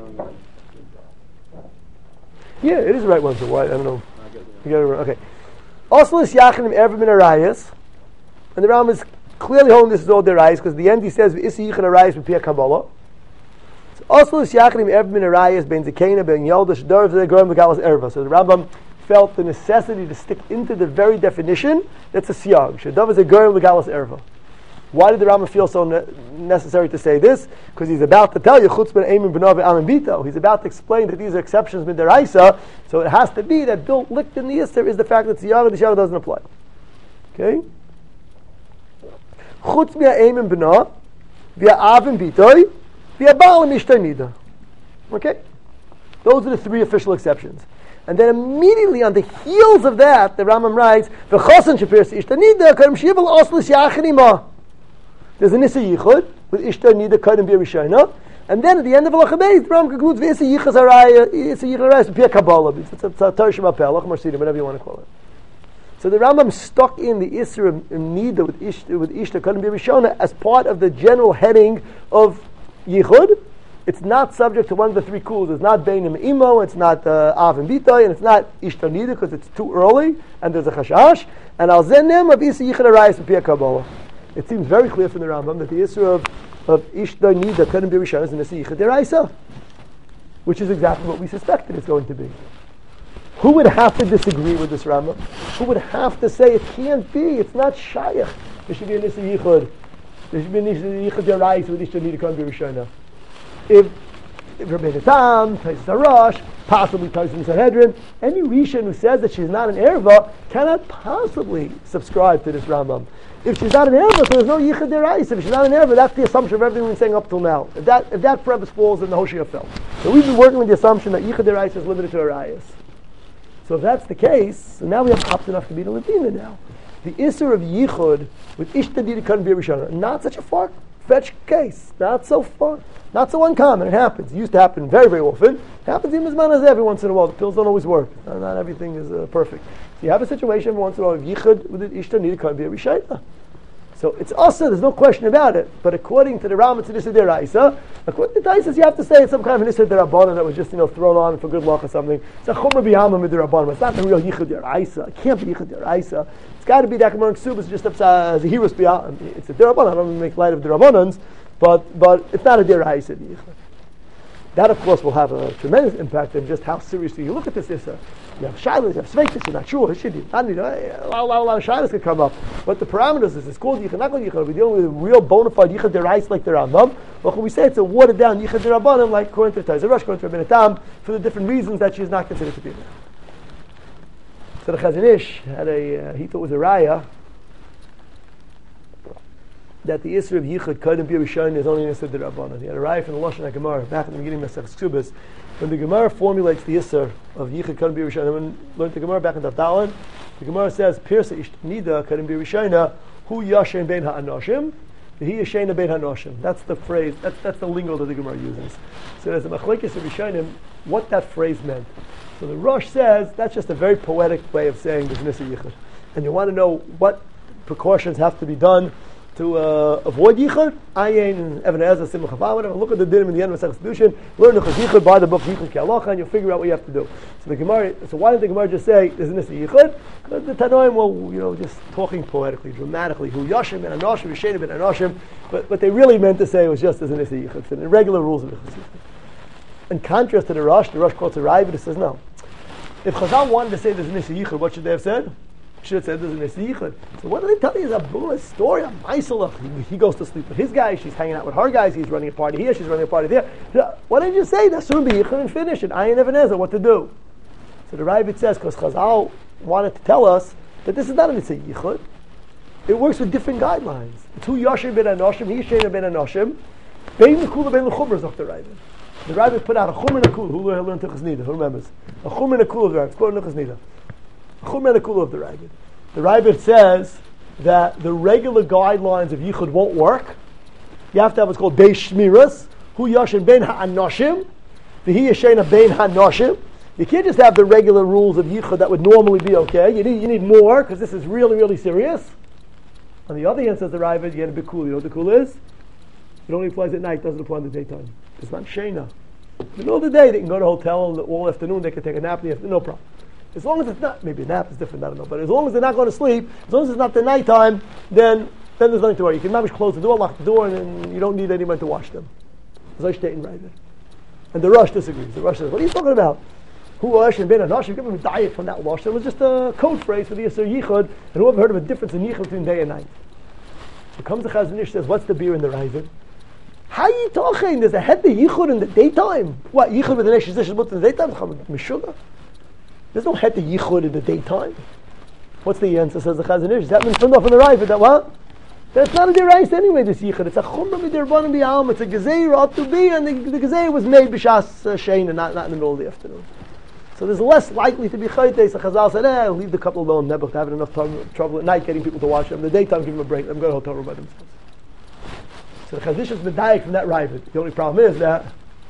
Yeah, it is the right one, so why? I don't know. You got it right. Okay. Oslis Yachanim Erva Min Arayas. And the Rambam is clearly holding this is all derayis because the end he says v'isi yichud arayis b'pia kabbalah. Also, Shachrim Erev Min Arayas Ben Zekena Ben Yoldash Derv Zegorim V'Galas Erva. So the Rambam felt the necessity to stick into the very definition. That's a siyag. Shedav Zegorim V'Galas Erva. Why did the Rambam feel so ne- necessary to say this? Because he's about to tell you Chutz Ben Eimin B'Nov Ve'Amin Bito. He's about to explain that these are exceptions Min Deraisa. So it has to be that built licked in the Yisr is the fact that siyag and the siyag doesn't apply. Okay. Chutz Ben Eimin B'Nov Ve'Amin Bito. Okay? Those are the three official exceptions. And then immediately on the heels of that, the Rambam writes, there's an Issa Yichud with Ishtar Nida Kadam Bia Rishayna. And then at the end of Halacha Beis, the Rambam concludes, Issa Yichaz Araya, Issa Yichaz Araya, Pia Kabbalah. It's a Tarshim Apelach, Marsidim, whatever you want to call it. So the Rambam stuck in the Issa of Nida with Ishtar, with Ishtar Kadam Bia Rishayna as part of the general heading of Yichud. It's not subject to one of the three kuls. It's not Beinim Imo, it's not uh, Av and Bitoy, and it's not Ishtar Nida because it's too early and there's a Chashash. And Al Zenem of Issa Yichud Arayis and Pia Kabbalah. It seems very clear from the Rambam that the Issa of, of Ishtar Nida Kadam B'Rishon is an Issa Yichud Deraisa, which is exactly what we suspected it's going to be. Who would have to disagree with this Rambam? Who would have to say it can't be? It's not Shayach. There should be an Issa Yichud. There should be an Issa Yichud Deraisa with Ishtar Nida Kadam B'Rishon. If if Rabbeinu Tam, Taisus Harash, possibly Taisus Sanhedrin, any Rishon who says that she's not an erva cannot possibly subscribe to this Rambam. If she's not an erva, so there's no Yichud Deraisa. If she's not an erva, that's the assumption of everything we've been saying up till now. If that if that premise falls, then the Hoshea fell. So we've been working with the assumption that Yichud Deraisa is limited to Arayas. So if that's the case, so now we have opt enough to be the Ladina now. The Isser of Yichud with Ishtar Nida Kadam B'Rishon, not such a far-fetched case. Not so far. Not so uncommon. It happens. It used to happen very, very often. It happens even as man as every once in a while. The pills don't always work. Not, not everything is uh, perfect. So you have a situation every once in a while of Yichud with the Ishtar Nida Kadam B'Rishon. So it's also, there's no question about it. But according to the Rambam, it's an Issa Deraisa. According to Taisus, you have to say it's some kind of an Issa Derabbanan that was just, you know, thrown on for good luck or something. It's a Chumra B'Yama Midrabbanan. It's not the real Yichud Deraisa. It can't be Yichud Deraisa. It's got to be that Gemara Ksubas just as a Zahirus B'Yama. It's a Derabbanan. I don't make light of Derabbanans, but but it's not a Deraisa. That, of course, will have a tremendous impact on just how seriously you look at this Issa. You have Shilas, you have Sveitis, you're not sure, it should be. Not, you know, a lot, a lot, a lot of Shilas could come up. But the parameters is, it's called Yichud, not called Yichud. We're dealing with a real bona fide Yichud Derais like the Rambam. But when we say it's a watered down Yichud Derabbanan, like according to Taisus Harash, according to Rabbeinu Tam, for the different reasons that she is not considered to be there. So the Chazon Ish had a, uh, he thought it was a Raya, that the Isra of Yichud Kadam B'Rishon is only an Isra D'Rabbanan. He had a Raya from the Lashon HaGemara, back in the beginning of Masechus Ksubas, when the Gemara formulates the Isra of Yichud Kadam B'Rishon, and when we learned the Gemara back in Dafdalin, the Gemara says, Pirsa Ishtar Nida Kadam B'Rishon, Hu Yashen Ben HaAnoshim, He Yashena Ben HaNoshim. That's the phrase, that's, that's the lingo that the Gemara uses. So there's a Machlekes of Rishonim, what that phrase meant. So the Rosh says, that's just a very poetic way of saying there's Nisa Yichud. And you want to know what precautions have to be done to uh, avoid Yichud, Ayin, Even HaEzer, Simcha Chava, whatever. Look at the dinim in the end of Masechus Kedushin. Learn the Yichud by the book Yichud Ke'alacha, and you'll figure out what you have to do. So the Gemara, so why did the Gemara just say there's Nisa Yichud? Because the Tanoim were, you know, just talking poetically, dramatically. Hu Yashim ben Anoshim, Yishena ben Anoshim. But what they really meant to say was just there's a Nisa Yichud. It's the regular rules of the Chassidus. In contrast to the Rosh, the Rosh quotes a Raya, but it says no. If Chazal wanted to say there's a Nisa Yichud, what should they have said? Should have said there's a Nisa Yichud. So what do they tell you is a Bula story, a Maisalach. He, he goes to sleep with his guys, she's hanging out with her guys, he's running a party here, she's running a party there. Why didn't you say that's soon be Yichud and finish it? Ayin Even HaEzer, what to do? So the Ravid says, because Chazal wanted to tell us that this is not a Nisa Yichud. It works with different guidelines. It's Hu Yashim ben Anoshim, He Yishena ben Anoshim, Bein L'Kula Bein L'Chumra, Zok the Ravid. The Ravid put out a Chumra and a Kula. Who learned Tuchas Nida? Who remembers? A Chumra and a Kula of the Ravid. It's quoted in Tuchas Nida. A Chumra and a Kula of the Ravid. The Ravid says that the regular guidelines of Yichud won't work. You have to have what's called Beis Shmiras, Hu Yashin Ben HaAnoshim, V'hi Yashena Ben HaNoshim. You can't just have the regular rules of Yichud that would normally be okay. You need, you need more, because this is really, really serious. On the other hand, says the Ravid, you had a big Kula. You know what the Kula is? It only applies at night, doesn't apply in the daytime. It's not Shena. In the middle of the day, they can go to a hotel all afternoon, they can take a nap in the afternoon, no problem. As long as it's not, maybe a nap is different, I don't know, but as long as they're not going to sleep, as long as it's not the nighttime, then then there's nothing to worry. You can manage close the door, lock the door, and then you don't need anyone to wash them. And the Rosh disagrees. The Rosh says, what are you talking about? Who wash and ben anash? You give him a diet from that wash. It was just a code phrase for the Yisur Yichud, and who ever heard of a difference in Yichud between day and night? So comes the Chazon Ish, says, what's the beer in the Ravid? How you talking? There's a head the Yichud in the daytime. What, Yichud with the Nesh Yish in the daytime? Meshuggah? There's no head the Yichud in the daytime. What's the answer, says the Chazon Ish? That means turned off in the Ravid, that what? That's not a derais anyway, this Yichud. It's a chumrah b'dirbanim b'yalm. It's a gezeir ought to be, and the, the gezeir was made b'shas uh, shein and not, not in the middle of the afternoon. So there's less likely to be chaytes. The Chazal said, eh, leave the couple alone. Nebuch having enough time, trouble at night getting people to watch them. In the daytime, give them a break. Let them go to hotel room by themselves. So the Chazon Ish has been dying from that Ravid. The only problem is that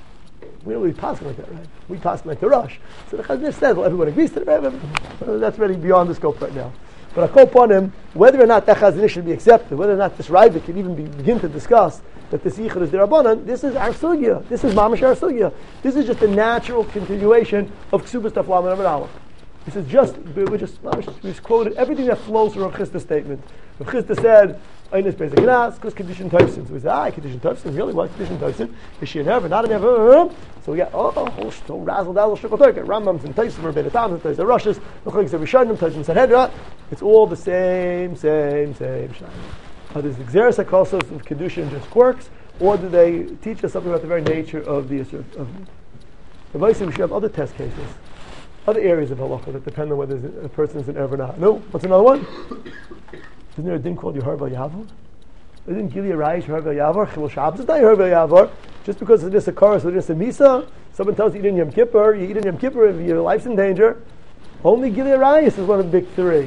we don't really pass like that, right? We pass like the Rosh. So the Chazon Ish says, well, everyone agrees to the Ravid. Uh, that's really beyond the scope right now. But I call upon him, whether or not that Chazon Ish should be accepted, whether or not this Ravid can even be, begin to discuss that this Yichud is Dirabanan, this is our Sugya. This is Mamash our Sugya. This is just a natural continuation of Ksubas Taflam and Amalek. This is just, we just, we just quoted everything that flows from Rav Chisda statement. Rav Chisda said, Einis Bezek Nas, because Kedushin Toifsin. So we said, ah, Kedushin Toifsin, really? What Kedushin Toifsin? Is she an Ever, not an Ever? So we got, oh, oh, so razzle dazzle shukal turket. Rambam's and Toifsim, Rebbeinu Tam, and Toifsim Rushes, Mechalik Rishonim, Toifsim Sanhedra. It's all the same, same, same shayla. Are these Xeris HaKosos of Kedushin just quirks, or do they teach us something about the very nature of the Yisur? The Vaisi, we should have other test cases, other areas of halacha that depend on whether a person is an Ever or not. No? What's another one? Isn't there a din called Yeharva Yavor? Isn't Gilead Raish Yeharva Yavor? Chilul Shabbos is not Yeharva Yavor. Just because it's just a chorus or just a misa, someone tells you eat in Yom Kippur, you eat in Yom Kippur if your life's in danger. Only Gilead Raish is one of the big three.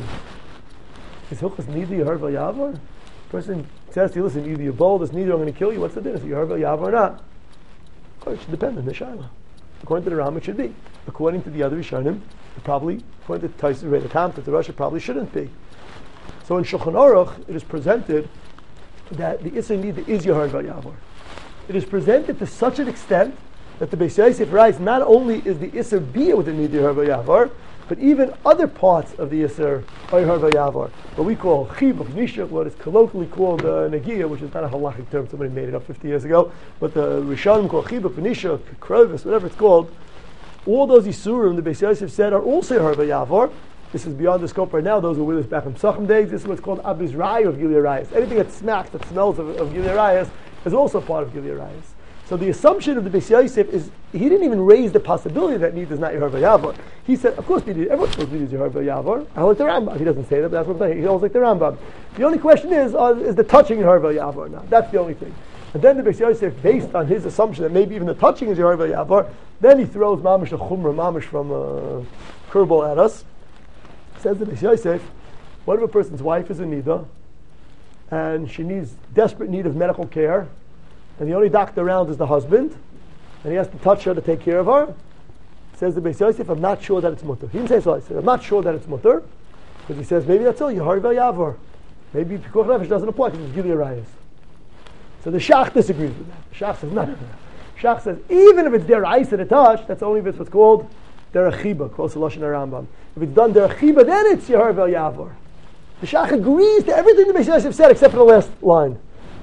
Is Hilchos neither Yeharva Yavor? Person says to you, listen, either you're bold, it's neither I'm going to kill you. What's the din? Is it Yeharva Yavor or not? Of course, it should depend on the Shaila. According to the Ram, it should be. According to the other Rishonim, it probably, according to Taisy Rebbeinu Tam, that the Rosh, it probably shouldn't be. So in Shulchan Aruch, it is presented that the Isser Nida is Yeharva Yavor. It is presented to such an extent that the Beis Yosef writes not only is the Isser Bia with the Nida Yeharva Yavor, but even other parts of the Isser are Yeharva Yavor. What we call Chibuk, Nishuk, what is colloquially called uh, Nagiya, which is not a halachic term, somebody made it up fifty years ago, but the Rishonim call Chibuk, Nishuk, Krovis, whatever it's called, all those Isurim, the Beis Yosef said, are also Yeharva Yavor. This is beyond the scope right now. Those who were with us back in Pesachim days. This is what's called Abis Raya of Gilead Rayas. Anything that smacks, that smells of, of Gilead Rayas is also part of Gilead Rayas. So the assumption of the Beis Yosef is he didn't even raise the possibility that need is not Yeharva Yavor. He said, of course, need, everyone knows need is Yeharva Yavor. I like the Rambam. He doesn't say that, but that's what I'm saying. He holds like the Rambam. The only question is, uh, is the touching Yeharva Yavor or not? That's the only thing. And then the Beis Yosef, based on his assumption that maybe even the touching is Yeharva Yavor, then he throws Mamish a Chumrah, Mamish from uh, curveball at us. Says the Beis Yosef, what if a person's wife is in Nida and she needs desperate need of medical care, and the only doctor around is the husband, and he has to touch her to take care of her? Says the Beis Yosef, I'm not sure that it's mutter. He didn't say so. He said, I'm not sure that it's mutter, because he says maybe that's all Yeharva Yavor. Maybe Pikuach Nefesh doesn't apply because it's Gilead Rayas. So the Shach disagrees with that. The Shach says no. Shach says even if it's deraisa to touch, that's only if it's what's called derachiba, close to Lashon HaRambam. If it's done derachiba, then it's Yeharva Yavor. The Shach agrees to everything the Beis Yosef said except for the last line.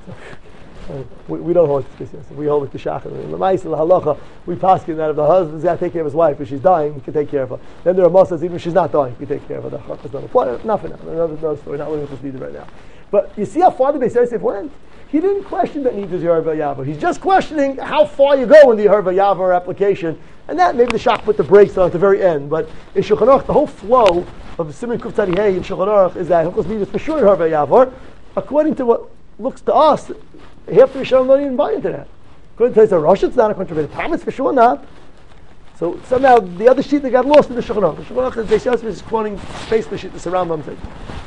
So, uh, we, we don't hold it to Beis Yosef. We hold it to Shach. In the Ma'aseh Halacha, we pass it that if the husband's got to take care of his wife, if she's dying, he can take care of her. Then there are Mosas, even if she's not dying, he can take care of her. The Chach is not apply. Not for now. Another, another story. Not looking at this needed right now. But you see how far the Beis Yosef went? He didn't question that needs is Yeharva Yavor. He's just questioning how far you go in the Yeharva Yavor application. And that, maybe the Shach put the brakes on at the very end. But in Shulchan Aruch, the whole flow of Siman Kuf Tzadi Hey in Shulchan Aruch is that Hilchos Nida is for sure Yeharva Yavor. According to what looks to us, half the Rishonim don't even buy into that. According to the Rosh, it's not a controversy. Tam, it's for sure not. So somehow the other sheet that got lost in the Shulchan Aruch. The Shulchan Aruch, Beis Yosef is quoting basically the sheet the Rambam says.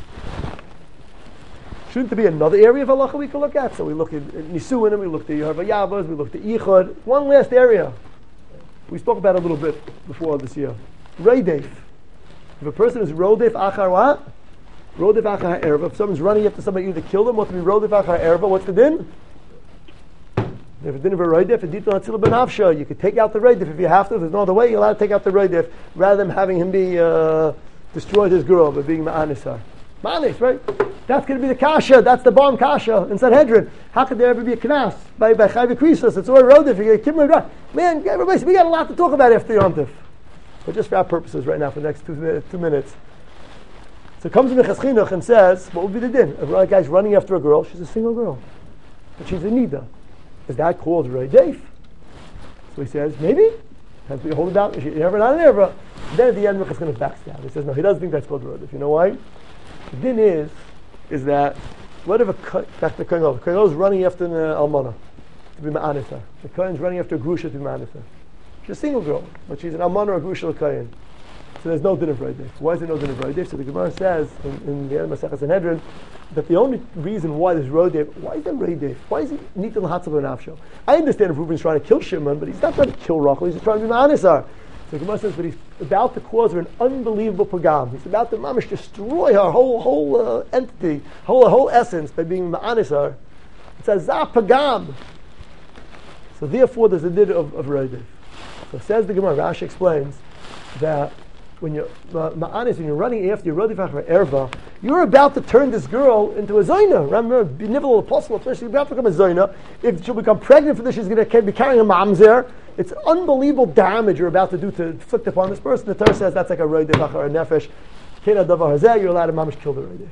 Shouldn't there be another area of halacha we can look at? So we look at Nisuin, we look at Yeharva Yavor, we look at Ichud. One last area. We spoke about it a little bit before this year. Reidef. If a person is Rodef Achar what? Rodef Achar Erva. If someone's running after somebody, either kill them or to be Rodef Achar Erva, what's the din? If a din of a Reidef, a Dito Hatzil Ben Afsha, you could take out the Reidef if you have to. If there's no other way, you're allowed to take out the Reidef rather than having him be uh, destroyed his girl by being Ma'anisar. Manis, right? That's going to be the kasha. That's the bomb kasha in Sanhedrin. How could there ever be a knas by by Chayv Krisos? It's already road if you get Kimmel. Man, everybody, we got a lot to talk about after Yom Tov. But just for our purposes right now, for the next two, two minutes. So comes the Minchas Chinuch and says, what would be the din? A guy's running after a girl, she's a single girl. But she's a nida. Is that called Rei Deif? So he says, maybe. Has to be hold it down. Is she ever not an ever? Then at the end, Minchas Chinuch backs down. He says, no, he doesn't think that's called Rei Deif. You know why? The din is, is that, what if a, back to the Kohen, the Kohen is running after an uh, almana to be ma'anisa. The Kohen is running after a grusha to be ma'anisa. She's a single girl, but she's an almana or a grusha l'kayin. So there's no din of Rei Deif. Why is there no din of Rei Deif? So the Gemara says in, in the end of Masechah Sanhedrin that the only reason why there's Rei Deif, why is there Rei Deif? Why is it nit l'hatzav nafsho? I understand if Reuben's trying to kill Shimon, but he's not trying to kill Rachel. He's just trying to be ma'anisar. So the Gemara says, but he's about to cause her an unbelievable pagam. He's about to mamish destroy her whole whole uh, entity, whole whole essence by being ma'anisar. It's a za pagam. So therefore, there's a din of, of Rei Deif. So says the Gemara, Rashi explains that when you're ma'anis, when you're running after your rodif after erva, you're about to turn this girl into a zayna. Remember, Nivel apostle, she's about to become a zayna. If she'll become pregnant for this, she's going to be carrying a mamzer. It's unbelievable damage you're about to do to inflict upon this person. The Torah says that's like a rodif after a nefesh. Kena davar hazeh, you're allowed to mamish kill the rodif.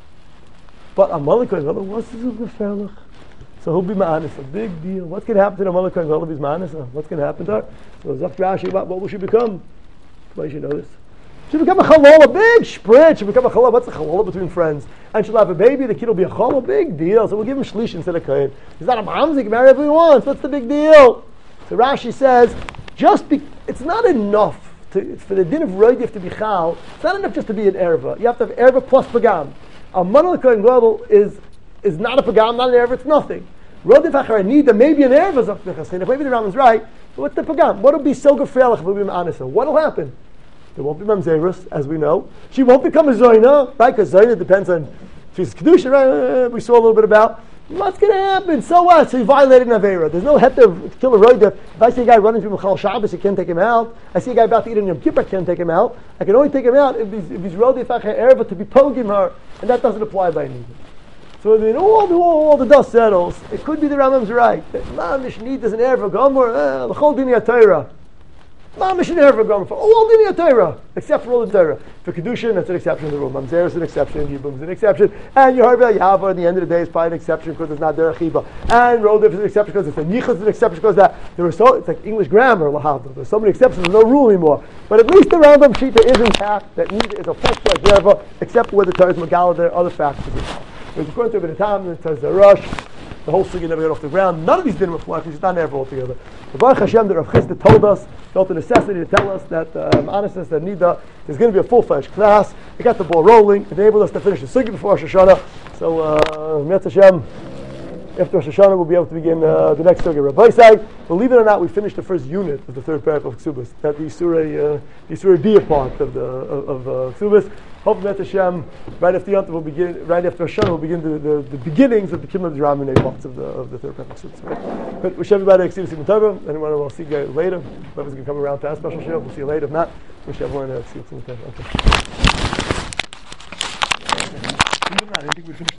But a malikoy, what's this gefährlich? So he'll be ma'anis, a big deal. What's going to happen to the malikoy if he's ma'anis? What's going to happen to her? So Zach Rashi about what will she become? Why you should know this? She'll become a chalol, a big sprint. She'll become a chalol. What's a chalol between friends? And she'll have a baby. The kid will be a chalol. Big deal. So we'll give him shlish instead of kain. He's not a mamzer. He can marry whoever he wants. What's the big deal? So Rashi says, just be, it's not enough to, for the din of Rei Deif to be chal. It's not enough just to be an erva. You have to have erva plus pagam. A manal kohen global is is not a pagam, not an erva. It's nothing. Rei Deif achar nida, maybe an erva. Maybe the Rambam's right. But what's the pagam? What will be so gefährlich if we be ma'anisa? What will happen? There won't be mamzerus, as we know. She won't become a zoyna, right? Because zoyna depends on if she's kedusha, right? We saw a little bit about. What's going to happen? So what? So he violated an avera. There's no heter to kill a Rei Deif. If I see a guy running through Mechal Shabbos, I can't take him out. I see a guy about to eat on Yom Kippur, I can't take him out. I can only take him out if he's, if he's Rei Deif achar erva to be pogim her, and that doesn't apply by any. So when all the, all, all the dust settles, it could be the Rambam's right. Mamish need doesn't erva gomer, the whole dini Torah. Mamish and erva gomer for all dini Torah, except for all the Torah. For kedushin, that's an exception to the rule. Mamzer is an exception. Yibum is an exception. And Yeharva Yahava, at the end of the day, is probably an exception because it's not derech chiba. And Rodef is an exception because it's a nichas is an exception because that there are so it's like English grammar lahavda. There's so many exceptions. There's no rule anymore. But at least the Rambam shita is intact. That neither is a full like erva, except where the Torah is megala. There are other factors as well. There's according to Ibn Tam, it says the rush. The whole sugya never got off the ground. None of these didn't reflect. It's not never altogether. The Baruch Hashem that Rav Chisda told us, felt the necessity to tell us that um, honestness, that nida, there's going to be a full-fledged class. It got the ball rolling. It enabled us to finish the sugya before Rosh Hashanah. So, uh, Mitzvah Hashem, after Rosh Hashanah, we'll be able to begin uh, the next sugya. Rabbi Isai, believe it or not, we finished the first unit of the third paragraph of Ksubas. That the Surah, uh, the Surah be a part of the of, of uh, Ksubas. Hopefully, Mitzvah Hashem, right after Yom Tov, we'll begin. Right after Rosh Hashanah, we'll begin the, the, the beginnings of the Kimmel Drama parts of the of the third paragraph of Ksubas. Right? But wish everybody a Ksubas Simon Tova. Anyone will see you guys later. Whoever's going to come around to our special show, we'll see you later. If not, wish everyone a Ksubas Simon Tova. Okay. I didn't think we finished.